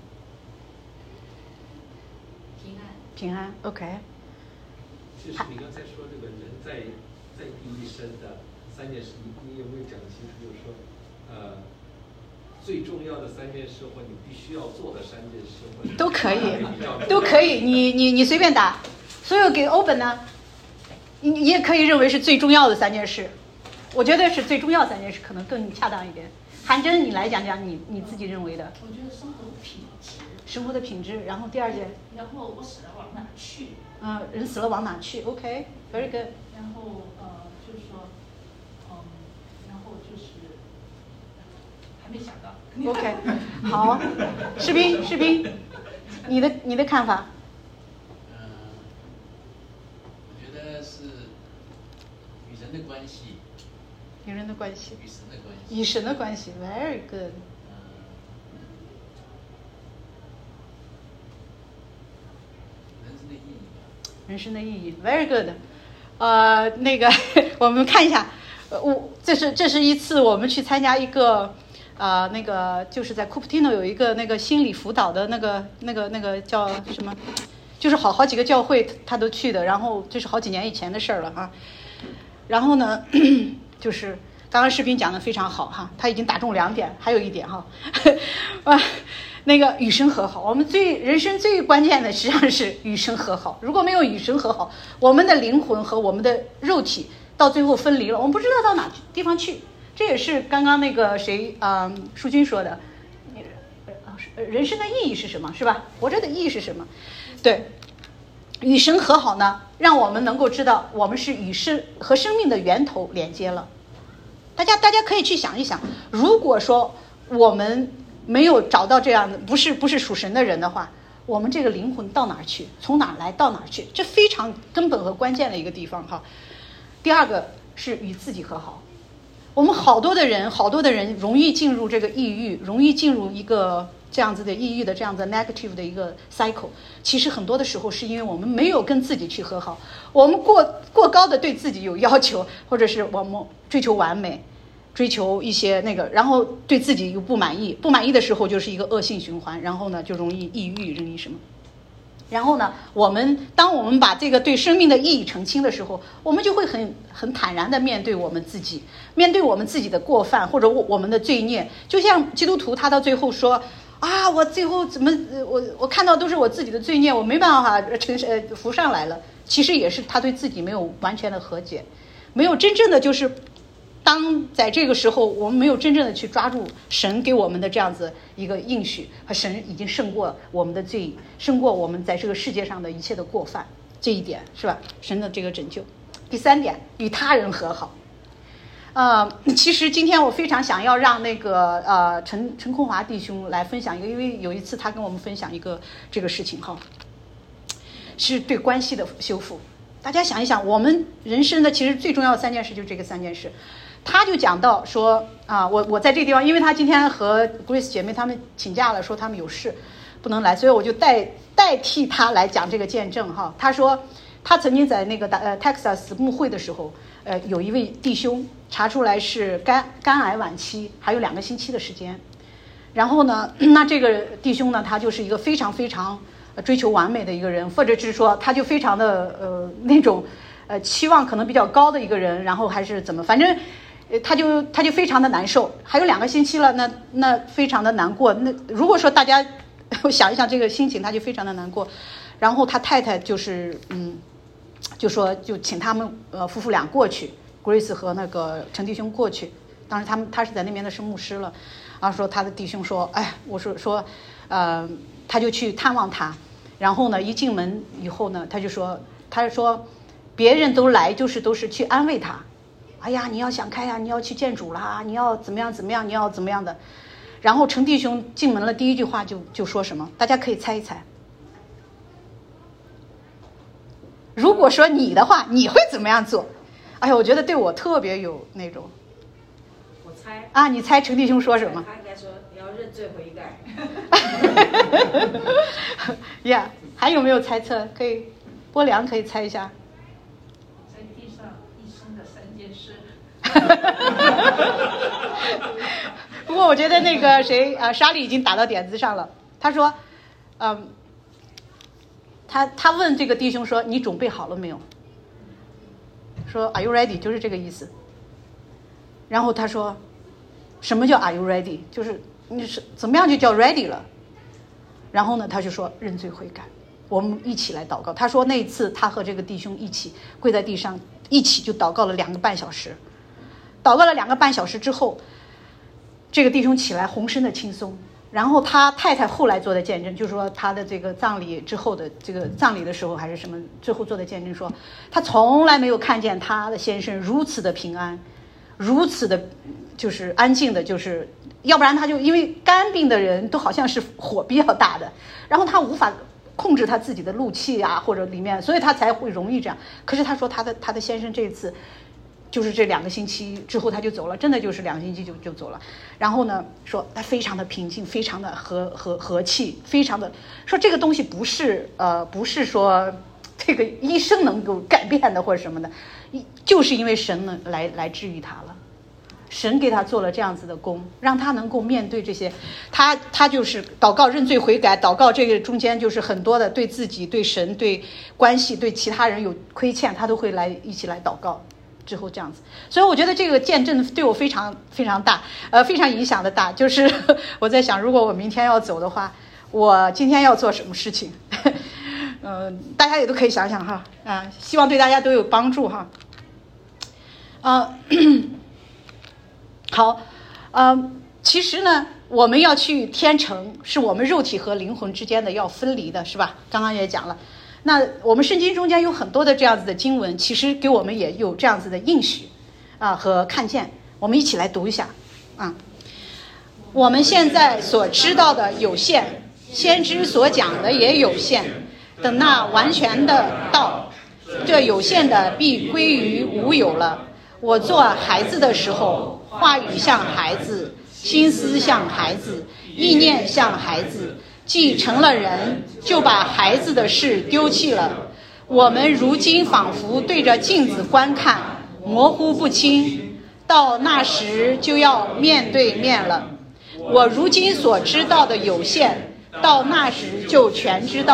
平安。 平安 ，OK。 其实你刚才说这个人在在地一生的三件事，你你有没有讲清楚？就是说，呃，最重要的三件事或你必须要做的三件事，或者都可以，都可以。你你你随便答。所有给欧本呢？你你也可以认为是最重要的三件事，我觉得是最重要三件事可能更恰当一点。韩真，你来讲讲你你自己认为的。 我觉得生活的品质。 生活的品质，然后第二件。 然后我死了往哪去？ 嗯、呃，人死了往哪去 ？OK，very good。 然后呃，就是说，嗯，然后就是还没想到。 OK， 好，士兵，士兵，你的你的看法？ 的关系， 与人的关系， 与神的关系， 与神的关系 ，very good。 人生的意义吧。 人生的意义 ，very good。呃，那个我们看一下，我这是这是一次我们去参加一个，呃，那个就是在库普蒂诺有一个那个心理辅导的那个那个那个叫什么，就是好好几个教会他都去的，然后这是好几年以前的事儿了啊。然后呢，就是刚刚视频讲的非常好哈，他已经打中两点，还有一点哈，啊，那个与神和好，我们最人生最关键的实际上是与神和好。如果没有与神和好，我们的灵魂和我们的肉体到最后分离了，我们不知道到哪地方去。这也是刚刚那个谁啊，呃、淑君说的，人生的意义是什么，是吧？活着的意义是什么？对。与神和好呢，让我们能够知道我们是与生和生命的源头连接了。大家大家可以去想一想，如果说我们没有找到这样的不是不是属神的人的话，我们这个灵魂到哪儿去？从哪儿来到哪儿去？这非常根本和关键的一个地方哈。第二个是与自己和好。我们好多的人，好多的人容易进入这个抑郁，容易进入一个这样子的抑郁的这样子 negative 的一个 cycle。其实很多的时候是因为我们没有跟自己去和好，我们过过高的对自己有要求，或者是我们追求完美，追求一些那个，然后对自己又不满意，不满意的时候就是一个恶性循环，然后呢就容易抑郁，容易什么？ 然后呢，我们当我们把这个对生命的意义澄清的时候，我们就会很很坦然的面对我们自己，面对我们自己的过犯或者我们的罪孽。就像基督徒他到最后说啊，我最后怎么我我看到都是我自己的罪孽，我没办法承呃浮上来了。其实也是他对自己没有完全的和解，没有真正的就是当在这个时候我们没有真正的去抓住神给我们的这样子一个应许，和神已经胜过我们的罪，胜过我们在这个世界上的一切的过犯，这一点是吧？神的这个拯救。第三点，与他人和好。呃，其实今天我非常想要让那个呃陈陈空华弟兄来分享一个，因为有一次他跟我们分享一个这个事情哈，是对关系的修复。大家想一想，我们人生的其实最重要的三件事就是这个三件事。他就讲到说啊，我我在这个地方，因为他今天和 Grace 姐妹他们请假了，说他们有事不能来，所以我就代代替他来讲这个见证哈。他说他曾经在那个呃 Texas 牧会的时候，呃有一位弟兄查出来是肝肝癌晚期，还有两个星期的时间。然后呢，那这个弟兄呢，他就是一个非常非常追求完美的一个人，或者是说他就非常的呃那种呃期望可能比较高的一个人，然后还是怎么，反正。他就他就非常的难受，还有两个星期了，那那非常的难过。那如果说大家想一想这个心情，他就非常的难过。然后他太太就是嗯，就说就请他们呃夫妇俩过去 ，Grace 和那个陈弟兄过去。当时他们他是在那边的是牧师了，然后说他的弟兄说，哎，我说说，呃，他就去探望他。然后呢，一进门以后呢，他就说，他就说，别人都来就是都是去安慰他。哎呀，你要想开呀，你要去见主啦，你要怎么样怎么样，你要怎么样的。然后陈弟兄进门了，第一句话就就说什么？大家可以猜一猜。如果说你的话，你会怎么样做？哎呀，我觉得对我特别有那种。 我猜啊，你猜陈弟兄说什么？ 他应该说你要认罪悔改。 呀， yeah, 还有没有猜测？可以，波良可以猜一下。不过我觉得那个谁啊，莎莉已经打到点子上了。他说，嗯，他他问这个弟兄说：“你准备好了没有？”说 "Are you ready?" 就是这个意思。然后他说：“什么叫 Are you ready?" 就是你是怎么样就叫 ready 了。然后呢，他就说认罪悔改，我们一起来祷告。他说那一次他和这个弟兄一起跪在地上，一起就祷告了两个半小时。祷告了两个半小时之后，这个弟兄起来浑身的轻松。然后他太太后来做的见证，就是说他的这个葬礼之后的这个葬礼的时候还是什么，最后做的见证说，他从来没有看见他的先生如此的平安，如此的就是安静的，就是要不然他就因为肝病的人都好像是火比较大的，然后他无法控制他自己的怒气啊或者里面，所以他才会容易这样。可是他说他的他的先生这次就是这两个星期之后他就走了，真的就是两个星期就就走了。然后呢，说他非常的平静，非常的和和和气，非常的说这个东西不是呃不是说这个医生能够改变的或者什么的，就是因为神能来来治愈他了。神给他做了这样子的工，让他能够面对这些，他他就是祷告认罪悔改，祷告这个中间就是很多的对自己对神对关系对其他人有亏欠，他都会来一起来祷告。之后这样子，所以我觉得这个见证对我非常非常大，呃，非常影响的大。就是我在想，如果我明天要走的话，我今天要做什么事情？嗯、呃，大家也都可以想想哈，啊、呃，希望对大家都有帮助哈。啊、呃，好，呃，其实呢，我们要去天城，是我们肉体和灵魂之间的要分离的，是吧？刚刚也讲了。那我们圣经中间有很多的这样子的经文，其实给我们也有这样子的应许啊和看见，我们一起来读一下啊。我们现在所知道的有限，先知所讲的也有限，等那完全的到，这有限的必归于无有了。我做孩子的时候，话语像孩子，心思像孩子，意念像孩子，既成了人，就把孩子的事丢弃了。我们如今仿佛对着镜子观看，模糊不清，到那时就要面对面了。我如今所知道的有限，到那时就全知道。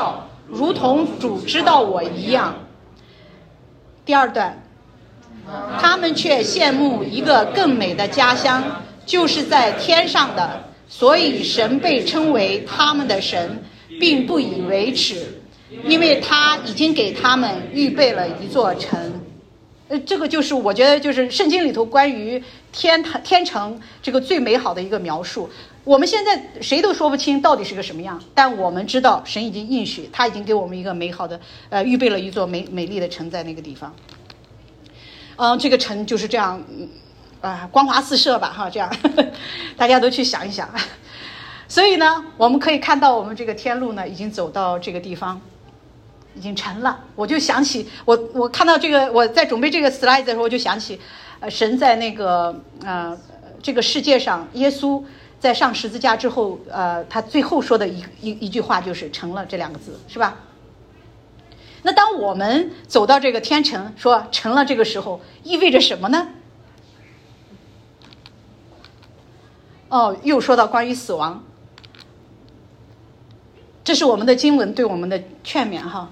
如同主知道我一样。第二段，他们却羡慕一个更美的家乡，就是在天上的，所以神被称为他们的神，并不以为耻，因为他已经给他们预备了一座城。呃，这个就是我觉得就是圣经里头关于天天城这个最美好的一个描述。我们现在谁都说不清到底是个什么样，但我们知道神已经应许，他已经给我们一个美好的呃预备了一座美美丽的城在那个地方。嗯，这个城就是这样啊、呃，光华四射吧哈，这样呵呵大家都去想一想。所以呢，我们可以看到我们这个天路呢已经走到这个地方，已经成了。我就想起我我看到这个，我在准备这个 slide 的时候，我就想起呃神在那个呃这个世界上，耶稣在上十字架之后，呃他最后说的一一一句话就是成了这两个字，是吧？那当我们走到这个天城说成了这个时候，意味着什么呢？哦，又说到关于死亡，这是我们的经文对我们的劝勉哈。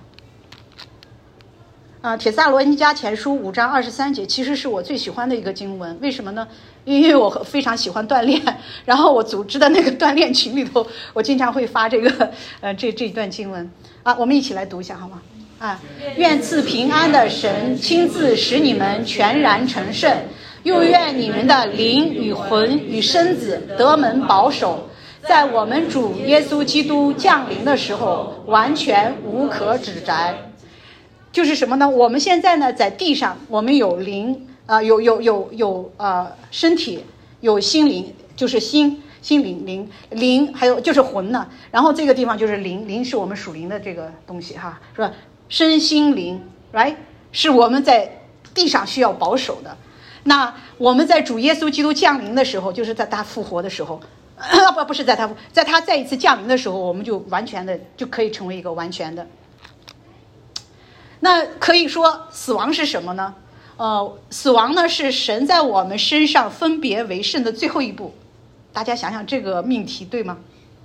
啊，帖撒罗尼迦前书五章二十三节其实是我最喜欢的一个经文，为什么呢？因为我非常喜欢锻炼，然后我组织的那个锻炼群里头，我经常会发这个呃这这一段经文啊，我们一起来读一下好吗？啊，愿赐平安的神亲自使你们全然成圣，又愿你们的灵与魂与身子得门保守，在我们主耶稣基督降临的时候完全无可指摘。就是什么呢？我们现在呢在地上，我们有灵啊、呃，有有有有呃身体，有心灵，就是心心灵灵灵，还有就是魂呢。然后这个地方就是灵，灵是我们属灵的这个东西哈，是吧？身心灵 ，right， 是我们在地上需要保守的。那我们在主耶稣基督降临的时候，就是在他复活的时候，不不是在他在他再一次降临的时候，我们就完全的就可以成为一个完全的。那可以说死亡是什么呢？呃，死亡呢是神在我们身上分别为圣的最后一步。大家想想这个命题对吗？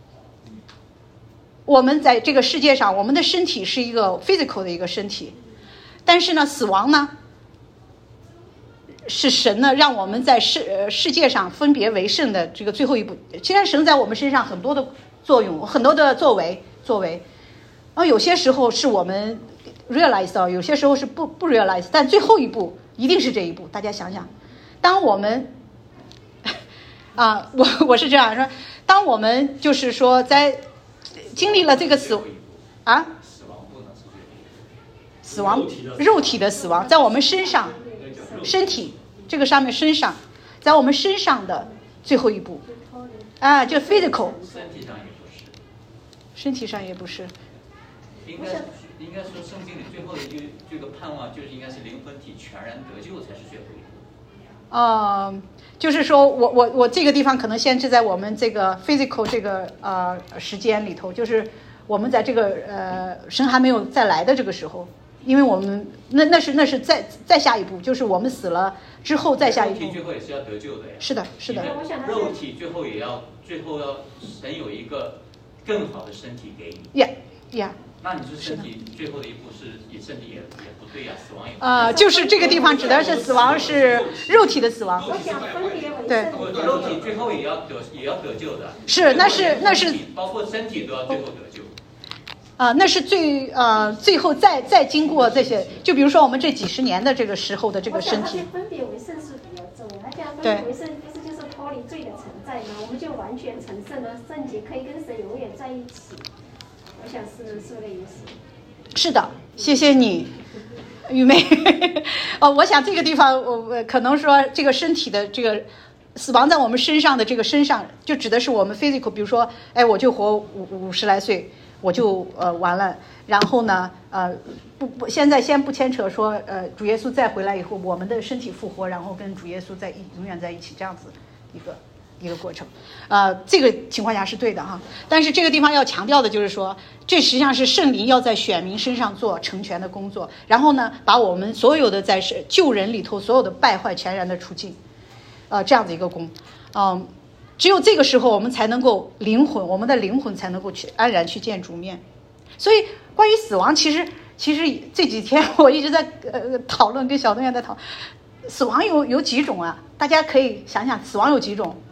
我们在这个世界上，我们的身体是一个 physical 的一个身体，但是呢，死亡呢是神呢让我们在世呃世界上分别为圣的这个最后一步。其实神在我们身上很多的作用，很多的作为作为，啊，有些时候是我们 realize 到，有些时候是不不 realize， 但最后一步一定是这一步。大家想想，当我们啊，我我是这样说，当我们就是说在经历了这个死啊，死亡肉体的死亡，在我们身上，身体这个上面身上，在我们身上的最后一步啊，就 physical， 身体上也不是， 身体上也不是。 应该应该说，圣经里最后的一个这个盼望，就是应该是灵魂体全然得救才是最后一步。 啊、呃，就是说我我我这个地方可能限制在我们这个 physical 这个呃时间里头，就是我们在这个呃神还没有再来的这个时候，因为我们那那是那是再再下一步，就是我们死了之后再下一步。 肉体最后也是要得救的呀。 是的，是的。 肉体最后也要最后要神有一个更好的身体给你。 呀呀。 那你说身体最后的一步是，也身体也也不对呀、啊，死亡也不对。 啊、呃，就是这个地方指的是死亡是肉体的死亡。对， 肉体最后也要得也要得救的。 是，那是那是包括身体都要最后得救。 啊、呃，那是最呃最后再再经过这些，就比如说我们这几十年的这个时候的这个身体。 分别为圣是比较重要，这样分别为圣不是就是脱离罪的存在吗？我们就完全成圣了，圣洁可以跟神永远在一起。我想是是这意思。 是的，谢谢你，玉梅。哦，我想这个地方，我可能说这个身体的这个死亡在我们身上的这个身上，就指的是我们 physical， 比如说，哎，我就活五五十来岁，我就呃完了。然后呢，呃，不不，现在先不牵扯说，呃，主耶稣再回来以后，我们的身体复活，然后跟主耶稣在一永远在一起，这样子一个。一个过程，呃，这个情况下是对的哈，但是这个地方要强调的就是说，这实际上是圣灵要在选民身上做成全的工作，然后呢，把我们所有的在救人里头所有的败坏全然的除尽，呃，这样子一个功，嗯、呃，只有这个时候我们才能够灵魂，我们的灵魂才能够去安然去见主面，所以关于死亡，其实其实这几天我一直在呃讨论，跟小东也在讨论，死亡有有几种啊？大家可以想想，死亡有几种？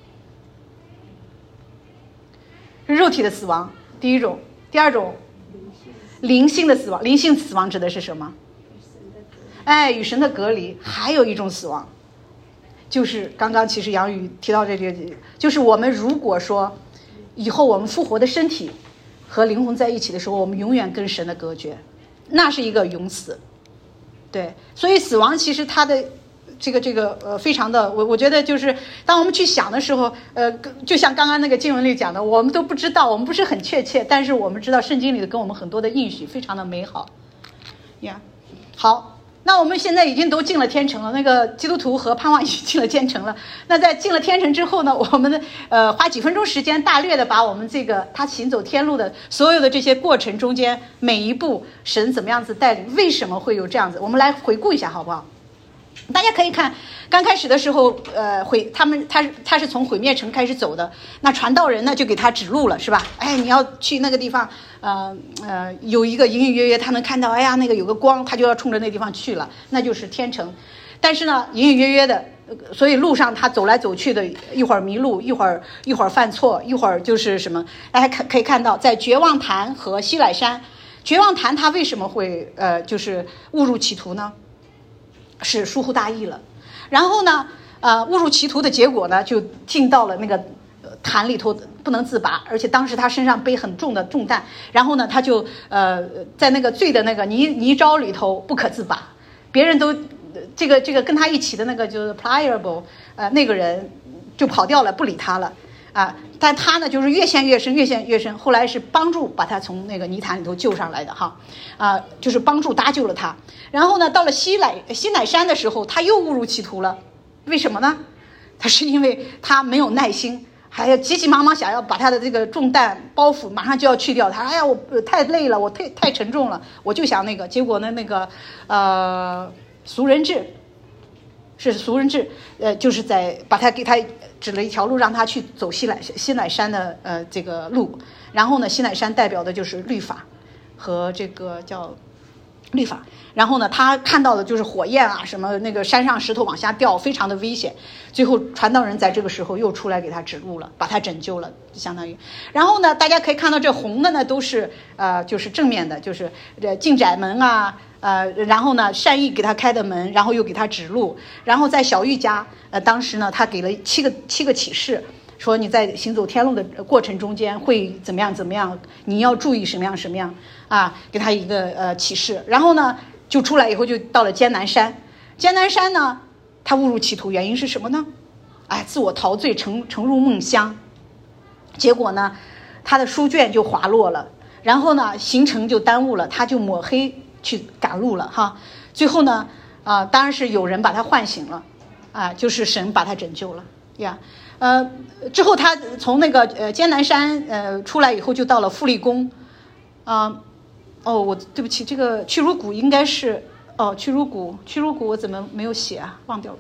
肉体的死亡，第一种；第二种，灵性的死亡。灵性死亡指的是什么？哎，与神的隔离。还有一种死亡，就是刚刚其实杨宇提到这个，就是我们如果说以后我们复活的身体和灵魂在一起的时候，我们永远跟神的隔绝，那是一个永死。对，所以死亡其实它的这个这个呃非常的，我我觉得就是当我们去想的时候，呃，就像刚刚那个经文里讲的，我们都不知道，我们不是很确切，但是我们知道圣经里的跟我们很多的应许非常的美好呀。好。那我们现在已经都进了天城了，那个基督徒和盼望已经进了天城了。那在进了天城之后呢，我们的呃花几分钟时间，大略的把我们这个他行走天路的所有的这些过程中间，每一步神怎么样子带领，为什么会有这样子，我们来回顾一下好不好？大家可以看，刚开始的时候，呃，毁他们他他是从毁灭城开始走的，那传道人呢就给他指路了，是吧？哎，你要去那个地方，呃呃，有一个隐隐约约他能看到，哎呀，那个有个光，他就要冲着那地方去了，那就是天城。但是呢，隐隐约约的，所以路上他走来走去的，一会儿迷路，一会儿一会儿犯错，一会儿就是什么，大家可可以看到，在绝望潭和西乃山，绝望潭他为什么会呃就是误入歧途呢？是疏忽大意了，然后呢，呃，误入歧途的结果呢，就进到了那个潭里头不能自拔，而且当时他身上背很重的重担，然后呢，他就呃在那个醉的那个泥泥沼里头不可自拔，别人都这个这个跟他一起的那个就是 pliable 呃那个人就跑掉了，不理他了啊，但他呢就是越陷越深，越陷越深，后来是帮助把他从那个泥潭里头救上来的哈，啊，就是帮助搭救了他。然后呢，到了西乃西乃山的时候，他又误入歧途了。为什么呢？他是因为他没有耐心，还要急急忙忙想要把他的这个重担包袱马上就要去掉。他哎呀，我太累了，我太太沉重了，我就想那个。结果呢，那个呃俗人志是俗人志，呃，就是在把他给他指了一条路，让他去走西乃西乃山的呃这个路。然后呢，西乃山代表的就是律法和这个叫律法。然后呢，他看到的就是火焰啊，什么那个山上石头往下掉，非常的危险。最后传道人在这个时候又出来给他指路了，把他拯救了，相当于。然后呢，大家可以看到这红的呢都是呃就是正面的，就是呃进窄门啊，呃然后呢善意给他开的门，然后又给他指路。然后在小玉家，呃当时呢他给了七个七个启示，说你在行走天路的过程中间会怎么样怎么样，你要注意什么样什么样啊，给他一个呃启示。然后呢就出来以后就到了艰难山，艰难山呢他误入歧途，原因是什么呢？哎，自我陶醉，沉沉入梦乡，结果呢他的书卷就滑落了，然后呢行程就耽误了，他就抹黑去赶路了哈。最后呢啊、呃、当然是有人把他唤醒了啊，就是神把他拯救了呀。呃之后他从那个呃艰难山呃出来以后就到了富丽宫啊。呃哦，我对不起，这个屈辱谷应该是哦，屈辱谷，屈辱谷我怎么没有写啊？忘掉了。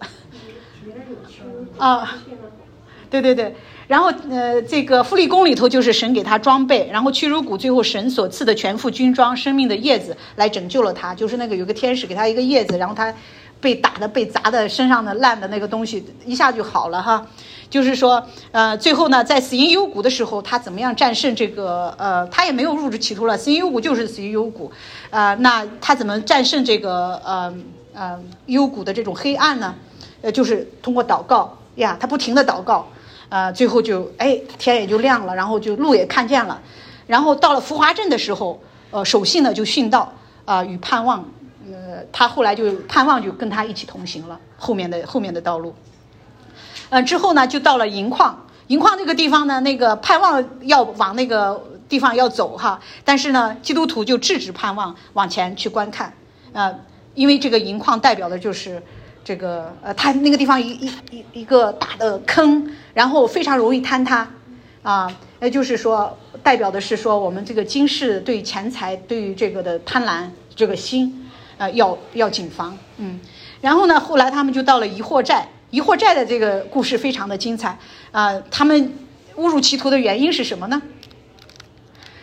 啊，对对对，然后呃，这个富丽宫里头就是神给他装备，然后屈辱谷最后神所赐的全副军装，生命的叶子来拯救了他，就是那个有个天使给他一个叶子，然后他被打的被砸的身上的烂的那个东西一下就好了哈。就是说，呃，最后呢，在死荫幽谷的时候，他怎么样战胜这个？呃，他也没有入入歧途了。死荫幽谷就是死荫幽谷，呃，那他怎么战胜这个呃呃幽谷的这种黑暗呢？呃，就是通过祷告呀，他不停的祷告，呃，最后就哎天也就亮了，然后就路也看见了，然后到了浮华镇的时候，呃，守信呢就殉道啊、呃，与盼望，呃，他后来就盼望就跟他一起同行了，后面的后面的道路。呃，之后呢，就到了银矿。银矿这个地方呢，那个盼望要往那个地方要走哈，但是呢，基督徒就制止盼望往前去观看，呃，因为这个银矿代表的就是这个呃，它那个地方一一一一个大的坑，然后非常容易坍塌，啊，也就是说，代表的是说我们这个今世对钱财、对于这个的贪婪这个心，呃，要要谨防，嗯，然后呢，后来他们就到了疑惑寨。疑惑寨的这个故事非常的精彩啊、呃！他们误入歧途的原因是什么呢？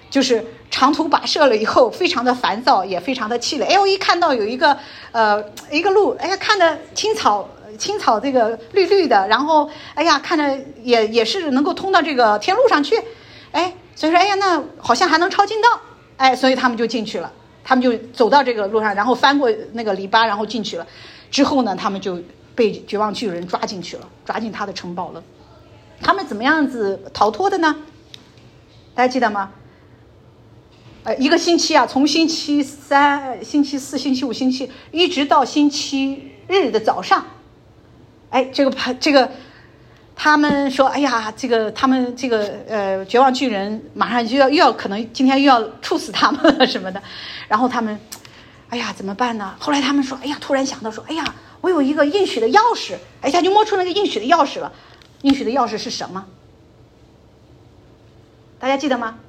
就是长途跋涉了以后，非常的烦躁，也非常的气馁。哎，我一看到有一个呃一个路，哎呀，看着青草青草这个绿绿的，然后哎呀，看着也也是能够通到这个天路上去，哎，所以说哎呀，那好像还能抄近道，哎，所以他们就进去了，他们就走到这个路上，然后翻过那个篱笆，然后进去了。之后呢，他们就被绝望巨人抓进去了，抓进他的城堡了。他们怎么样子逃脱的呢？大家记得吗？呃，一个星期啊，从星期三、星期四、星期五、星期一直到星期日的早上，哎，这个这个，他们说，哎呀，这个他们这个呃绝望巨人马上就要又要可能今天又要处死他们了什么的，然后他们，哎呀，怎么办呢？后来他们说，哎呀，突然想到说，哎呀，我有一个应许的钥匙，哎，他就摸出那个应许的钥匙了。应许的钥匙是什么？大家记得吗？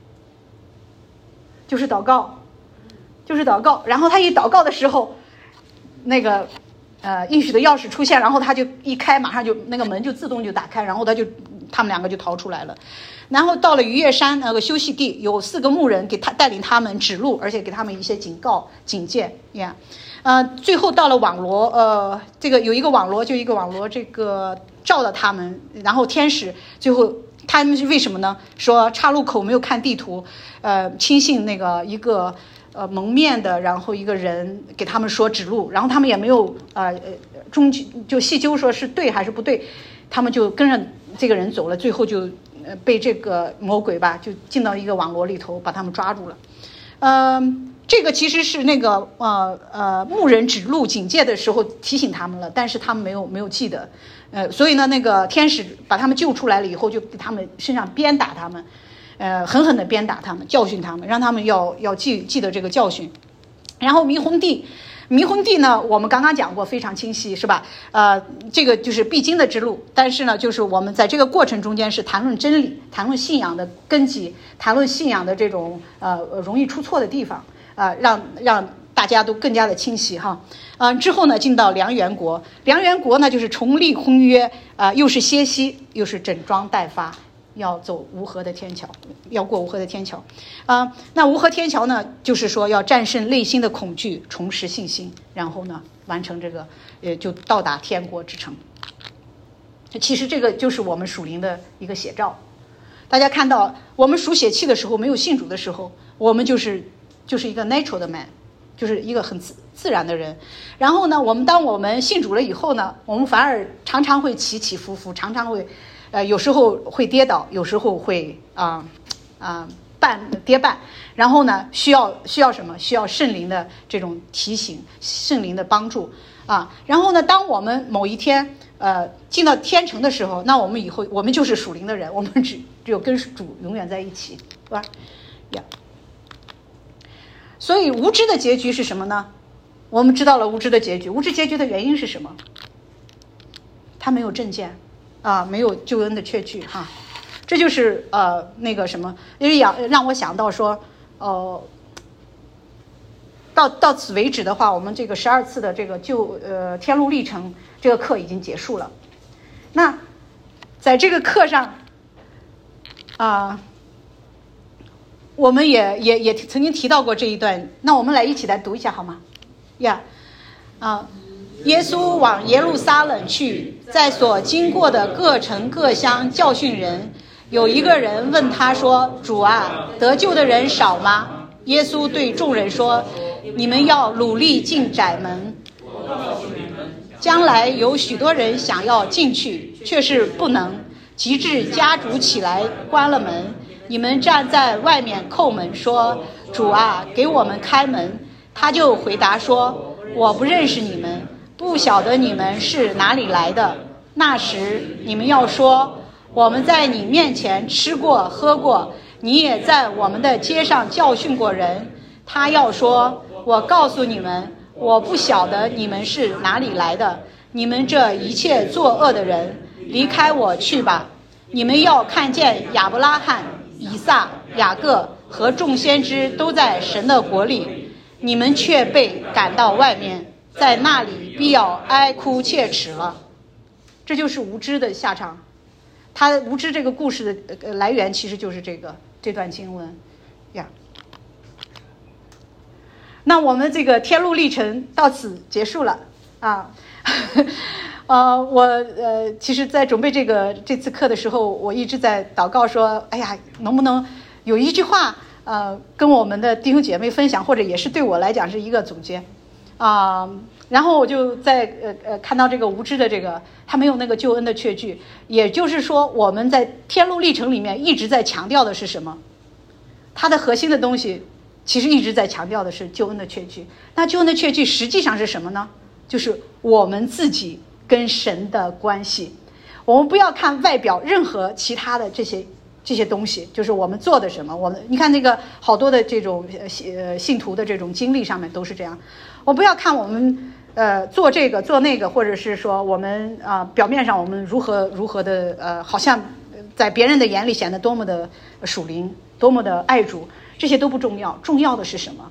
就是祷告，就是祷告。然后他一祷告的时候，那个呃应许的钥匙出现，然后他就一开，马上就那个门就自动就打开，然后他就他们两个就逃出来了。然后到了逾越山那个休息地，有四个牧人给他带领他们指路，而且给他们一些警告警戒呀。呃，最后到了网罗，呃，这个有一个网罗，就一个网罗，这个照了他们，然后天使最后他们是为什么呢？说岔路口没有看地图，呃，轻信那个一个呃蒙面的，然后一个人给他们说指路，然后他们也没有呃中就细究说是对还是不对，他们就跟着这个人走了，最后就呃被这个魔鬼吧就进到一个网罗里头，把他们抓住了，嗯、呃。这个其实是那个呃呃牧人指路警戒的时候提醒他们了，但是他们没有没有记得，呃，所以呢，那个天使把他们救出来了以后，就给他们身上鞭打他们，呃，狠狠的鞭打他们，教训他们，让他们要要记记得这个教训。然后迷魂地，迷魂地呢，我们刚刚讲过，非常清晰，是吧？呃，这个就是必经的之路，但是呢，就是我们在这个过程中间是谈论真理，谈论信仰的根基，谈论信仰的这种呃容易出错的地方。呃，让让大家都更加的清晰哈。嗯、呃，之后呢，进到梁元国，梁元国呢就是重立婚约，啊、呃，又是歇息，又是整装待发，要走无河的天桥，要过无河的天桥。啊、呃，那无河天桥呢，就是说要战胜内心的恐惧，重拾信心，然后呢，完成这个，呃，就到达天国之城。其实这个就是我们属灵的一个写照。大家看到，我们属血气的时候，没有信主的时候，我们就是。就是一个 natural 的 man， 就是一个很自自然的人。然后呢，我们当我们信主了以后呢，我们反而常常会起起伏伏，常常会，呃，有时候会跌倒，有时候会啊啊、呃呃、绊跌绊。然后呢，需要需要什么？需要圣灵的这种提醒，圣灵的帮助啊。然后呢，当我们某一天呃进到天城的时候，那我们以后我们就是属灵的人，我们只只有跟主永远在一起，对吧？呀。所以无知的结局是什么呢？我们知道了无知的结局，无知结局的原因是什么？他没有证件啊，没有救恩的确据哈、啊，这就是呃那个什么，因为让让我想到说，呃，到到此为止的话，我们这个十二次的这个救呃天路历程这个课已经结束了。那在这个课上啊。呃我们也也也曾经提到过这一段，那我们来一起来读一下好吗？呀、yeah. 啊，耶稣往耶路撒冷去，在所经过的各城各乡教训人。有一个人问他说：“主啊，得救的人少吗？”耶稣对众人说：“你们要努力进窄门。将来有许多人想要进去，却是不能，及至家主起来关了门。你们站在外面叩门说：主啊，给我们开门。他就回答说：我不认识你们，不晓得你们是哪里来的。那时你们要说：我们在你面前吃过喝过，你也在我们的街上教训过人。他要说：我告诉你们，我不晓得你们是哪里来的，你们这一切作恶的人，离开我去吧。你们要看见亚伯拉罕、以撒、雅各和众先知都在神的国里，你们却被赶到外面，在那里必要哀哭切齿了。这就是无知的下场。他无知这个故事的来源其实就是这个这段经文， 呀。那我们这个天路历程到此结束了啊。呃，我呃，其实，在准备这个这次课的时候，我一直在祷告说，哎呀，能不能有一句话，呃，跟我们的弟兄姐妹分享，或者也是对我来讲是一个总结啊、呃。然后我就在呃呃看到这个无知的这个，他没有那个救恩的确据，也就是说，我们在天路历程里面一直在强调的是什么？它的核心的东西，其实一直在强调的是救恩的确据。那救恩的确据实际上是什么呢？就是我们自己跟神的关系。我们不要看外表任何其他的这些这些东西，就是我们做的什么。我们你看那个好多的这种呃信徒的这种经历上面都是这样。我不要看我们呃做这个做那个，或者是说我们啊、呃、表面上我们如何如何的呃好像在别人的眼里显得多么的属灵，多么的爱主，这些都不重要。重要的是什么？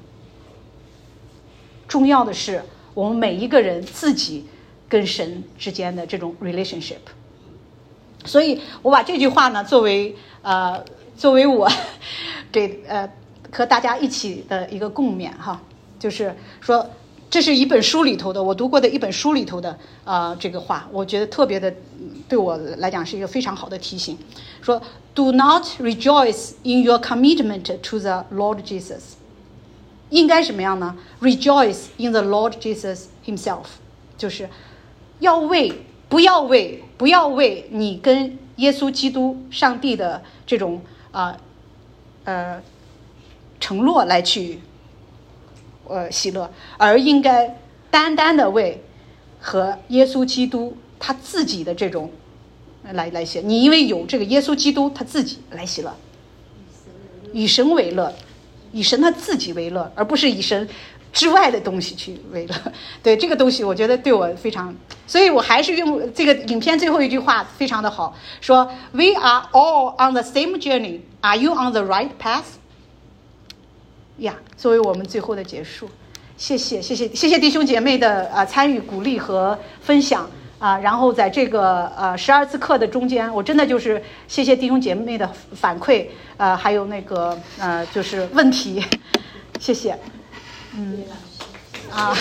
重要的是我们每一个人自己跟神之间的这种 relationship。 所以我把这句话呢作为呃作为我给呃和大家一起的一个共勉哈，就是说这是一本书里头的，我读过的一本书里头的啊、呃、这个话，我觉得特别的对我来讲是一个非常好的提醒，说 Do not rejoice in your commitment to the Lord Jesus。应该什么样呢？ Rejoice in the Lord Jesus himself， 就是要为不要为不要为你跟耶稣基督上帝的这种啊 呃, 呃承诺来去呃喜乐，而应该单单的为和耶稣基督他自己的这种来来喜。你因为有这个耶稣基督他自己来喜乐，以神为乐，以神他自己为乐，而不是以神之外的东西去为乐。对这个东西我觉得对我非常，所以我还是用这个影片最后一句话非常的好，说 We are all on the same journey. Are you on the right path? 呀、yeah, 作为我们最后的结束，谢谢谢谢谢谢弟兄姐妹的啊、呃、参与鼓励和分享啊、呃，然后在这个呃十二次课的中间，我真的就是谢谢弟兄姐妹的反馈啊、呃，还有那个呃就是问题，谢谢。嗯啊，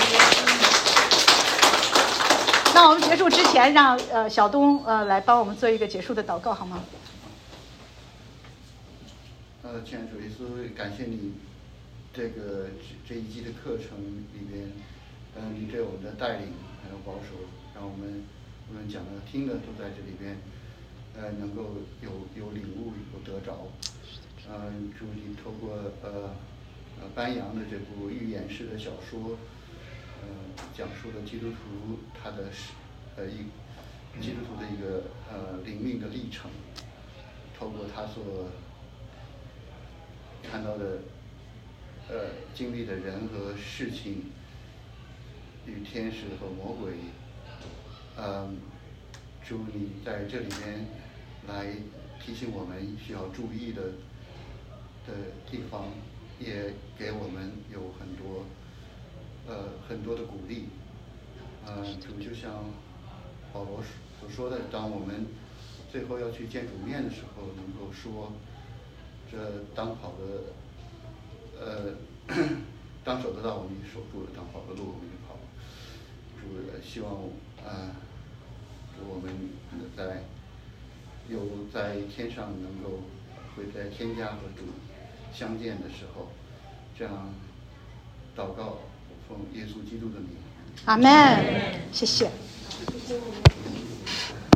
那我们结束之前，让呃小东呃来帮我们做一个结束的祷告，好吗？ 呃，亲爱的主耶稣，感谢你这个这一季的课程里边，呃，你对我们的带领还有保守，让我们无论讲的听的都在这里边，呃，能够有有领悟有得着。呃，主你透过呃。呃，班扬的这部寓言式的小说，呃，讲述了基督徒他的呃一基督徒的一个呃灵命的历程，透过他所看到的呃经历的人和事情，与天使和魔鬼，呃，主你在这里面来提醒我们需要注意的的地方。也给我们有很多，呃，很多的鼓励。呃，主就像保罗所说的，当我们最后要去见主面的时候，能够说，这当跑的，呃，当守得到我们守住的，当跑的路我们就跑。主希望，呃，主我们在有在天上能够会在天家和主相见的时候，这样祷告，奉耶稣基督的名。 阿门。谢谢。 谢谢。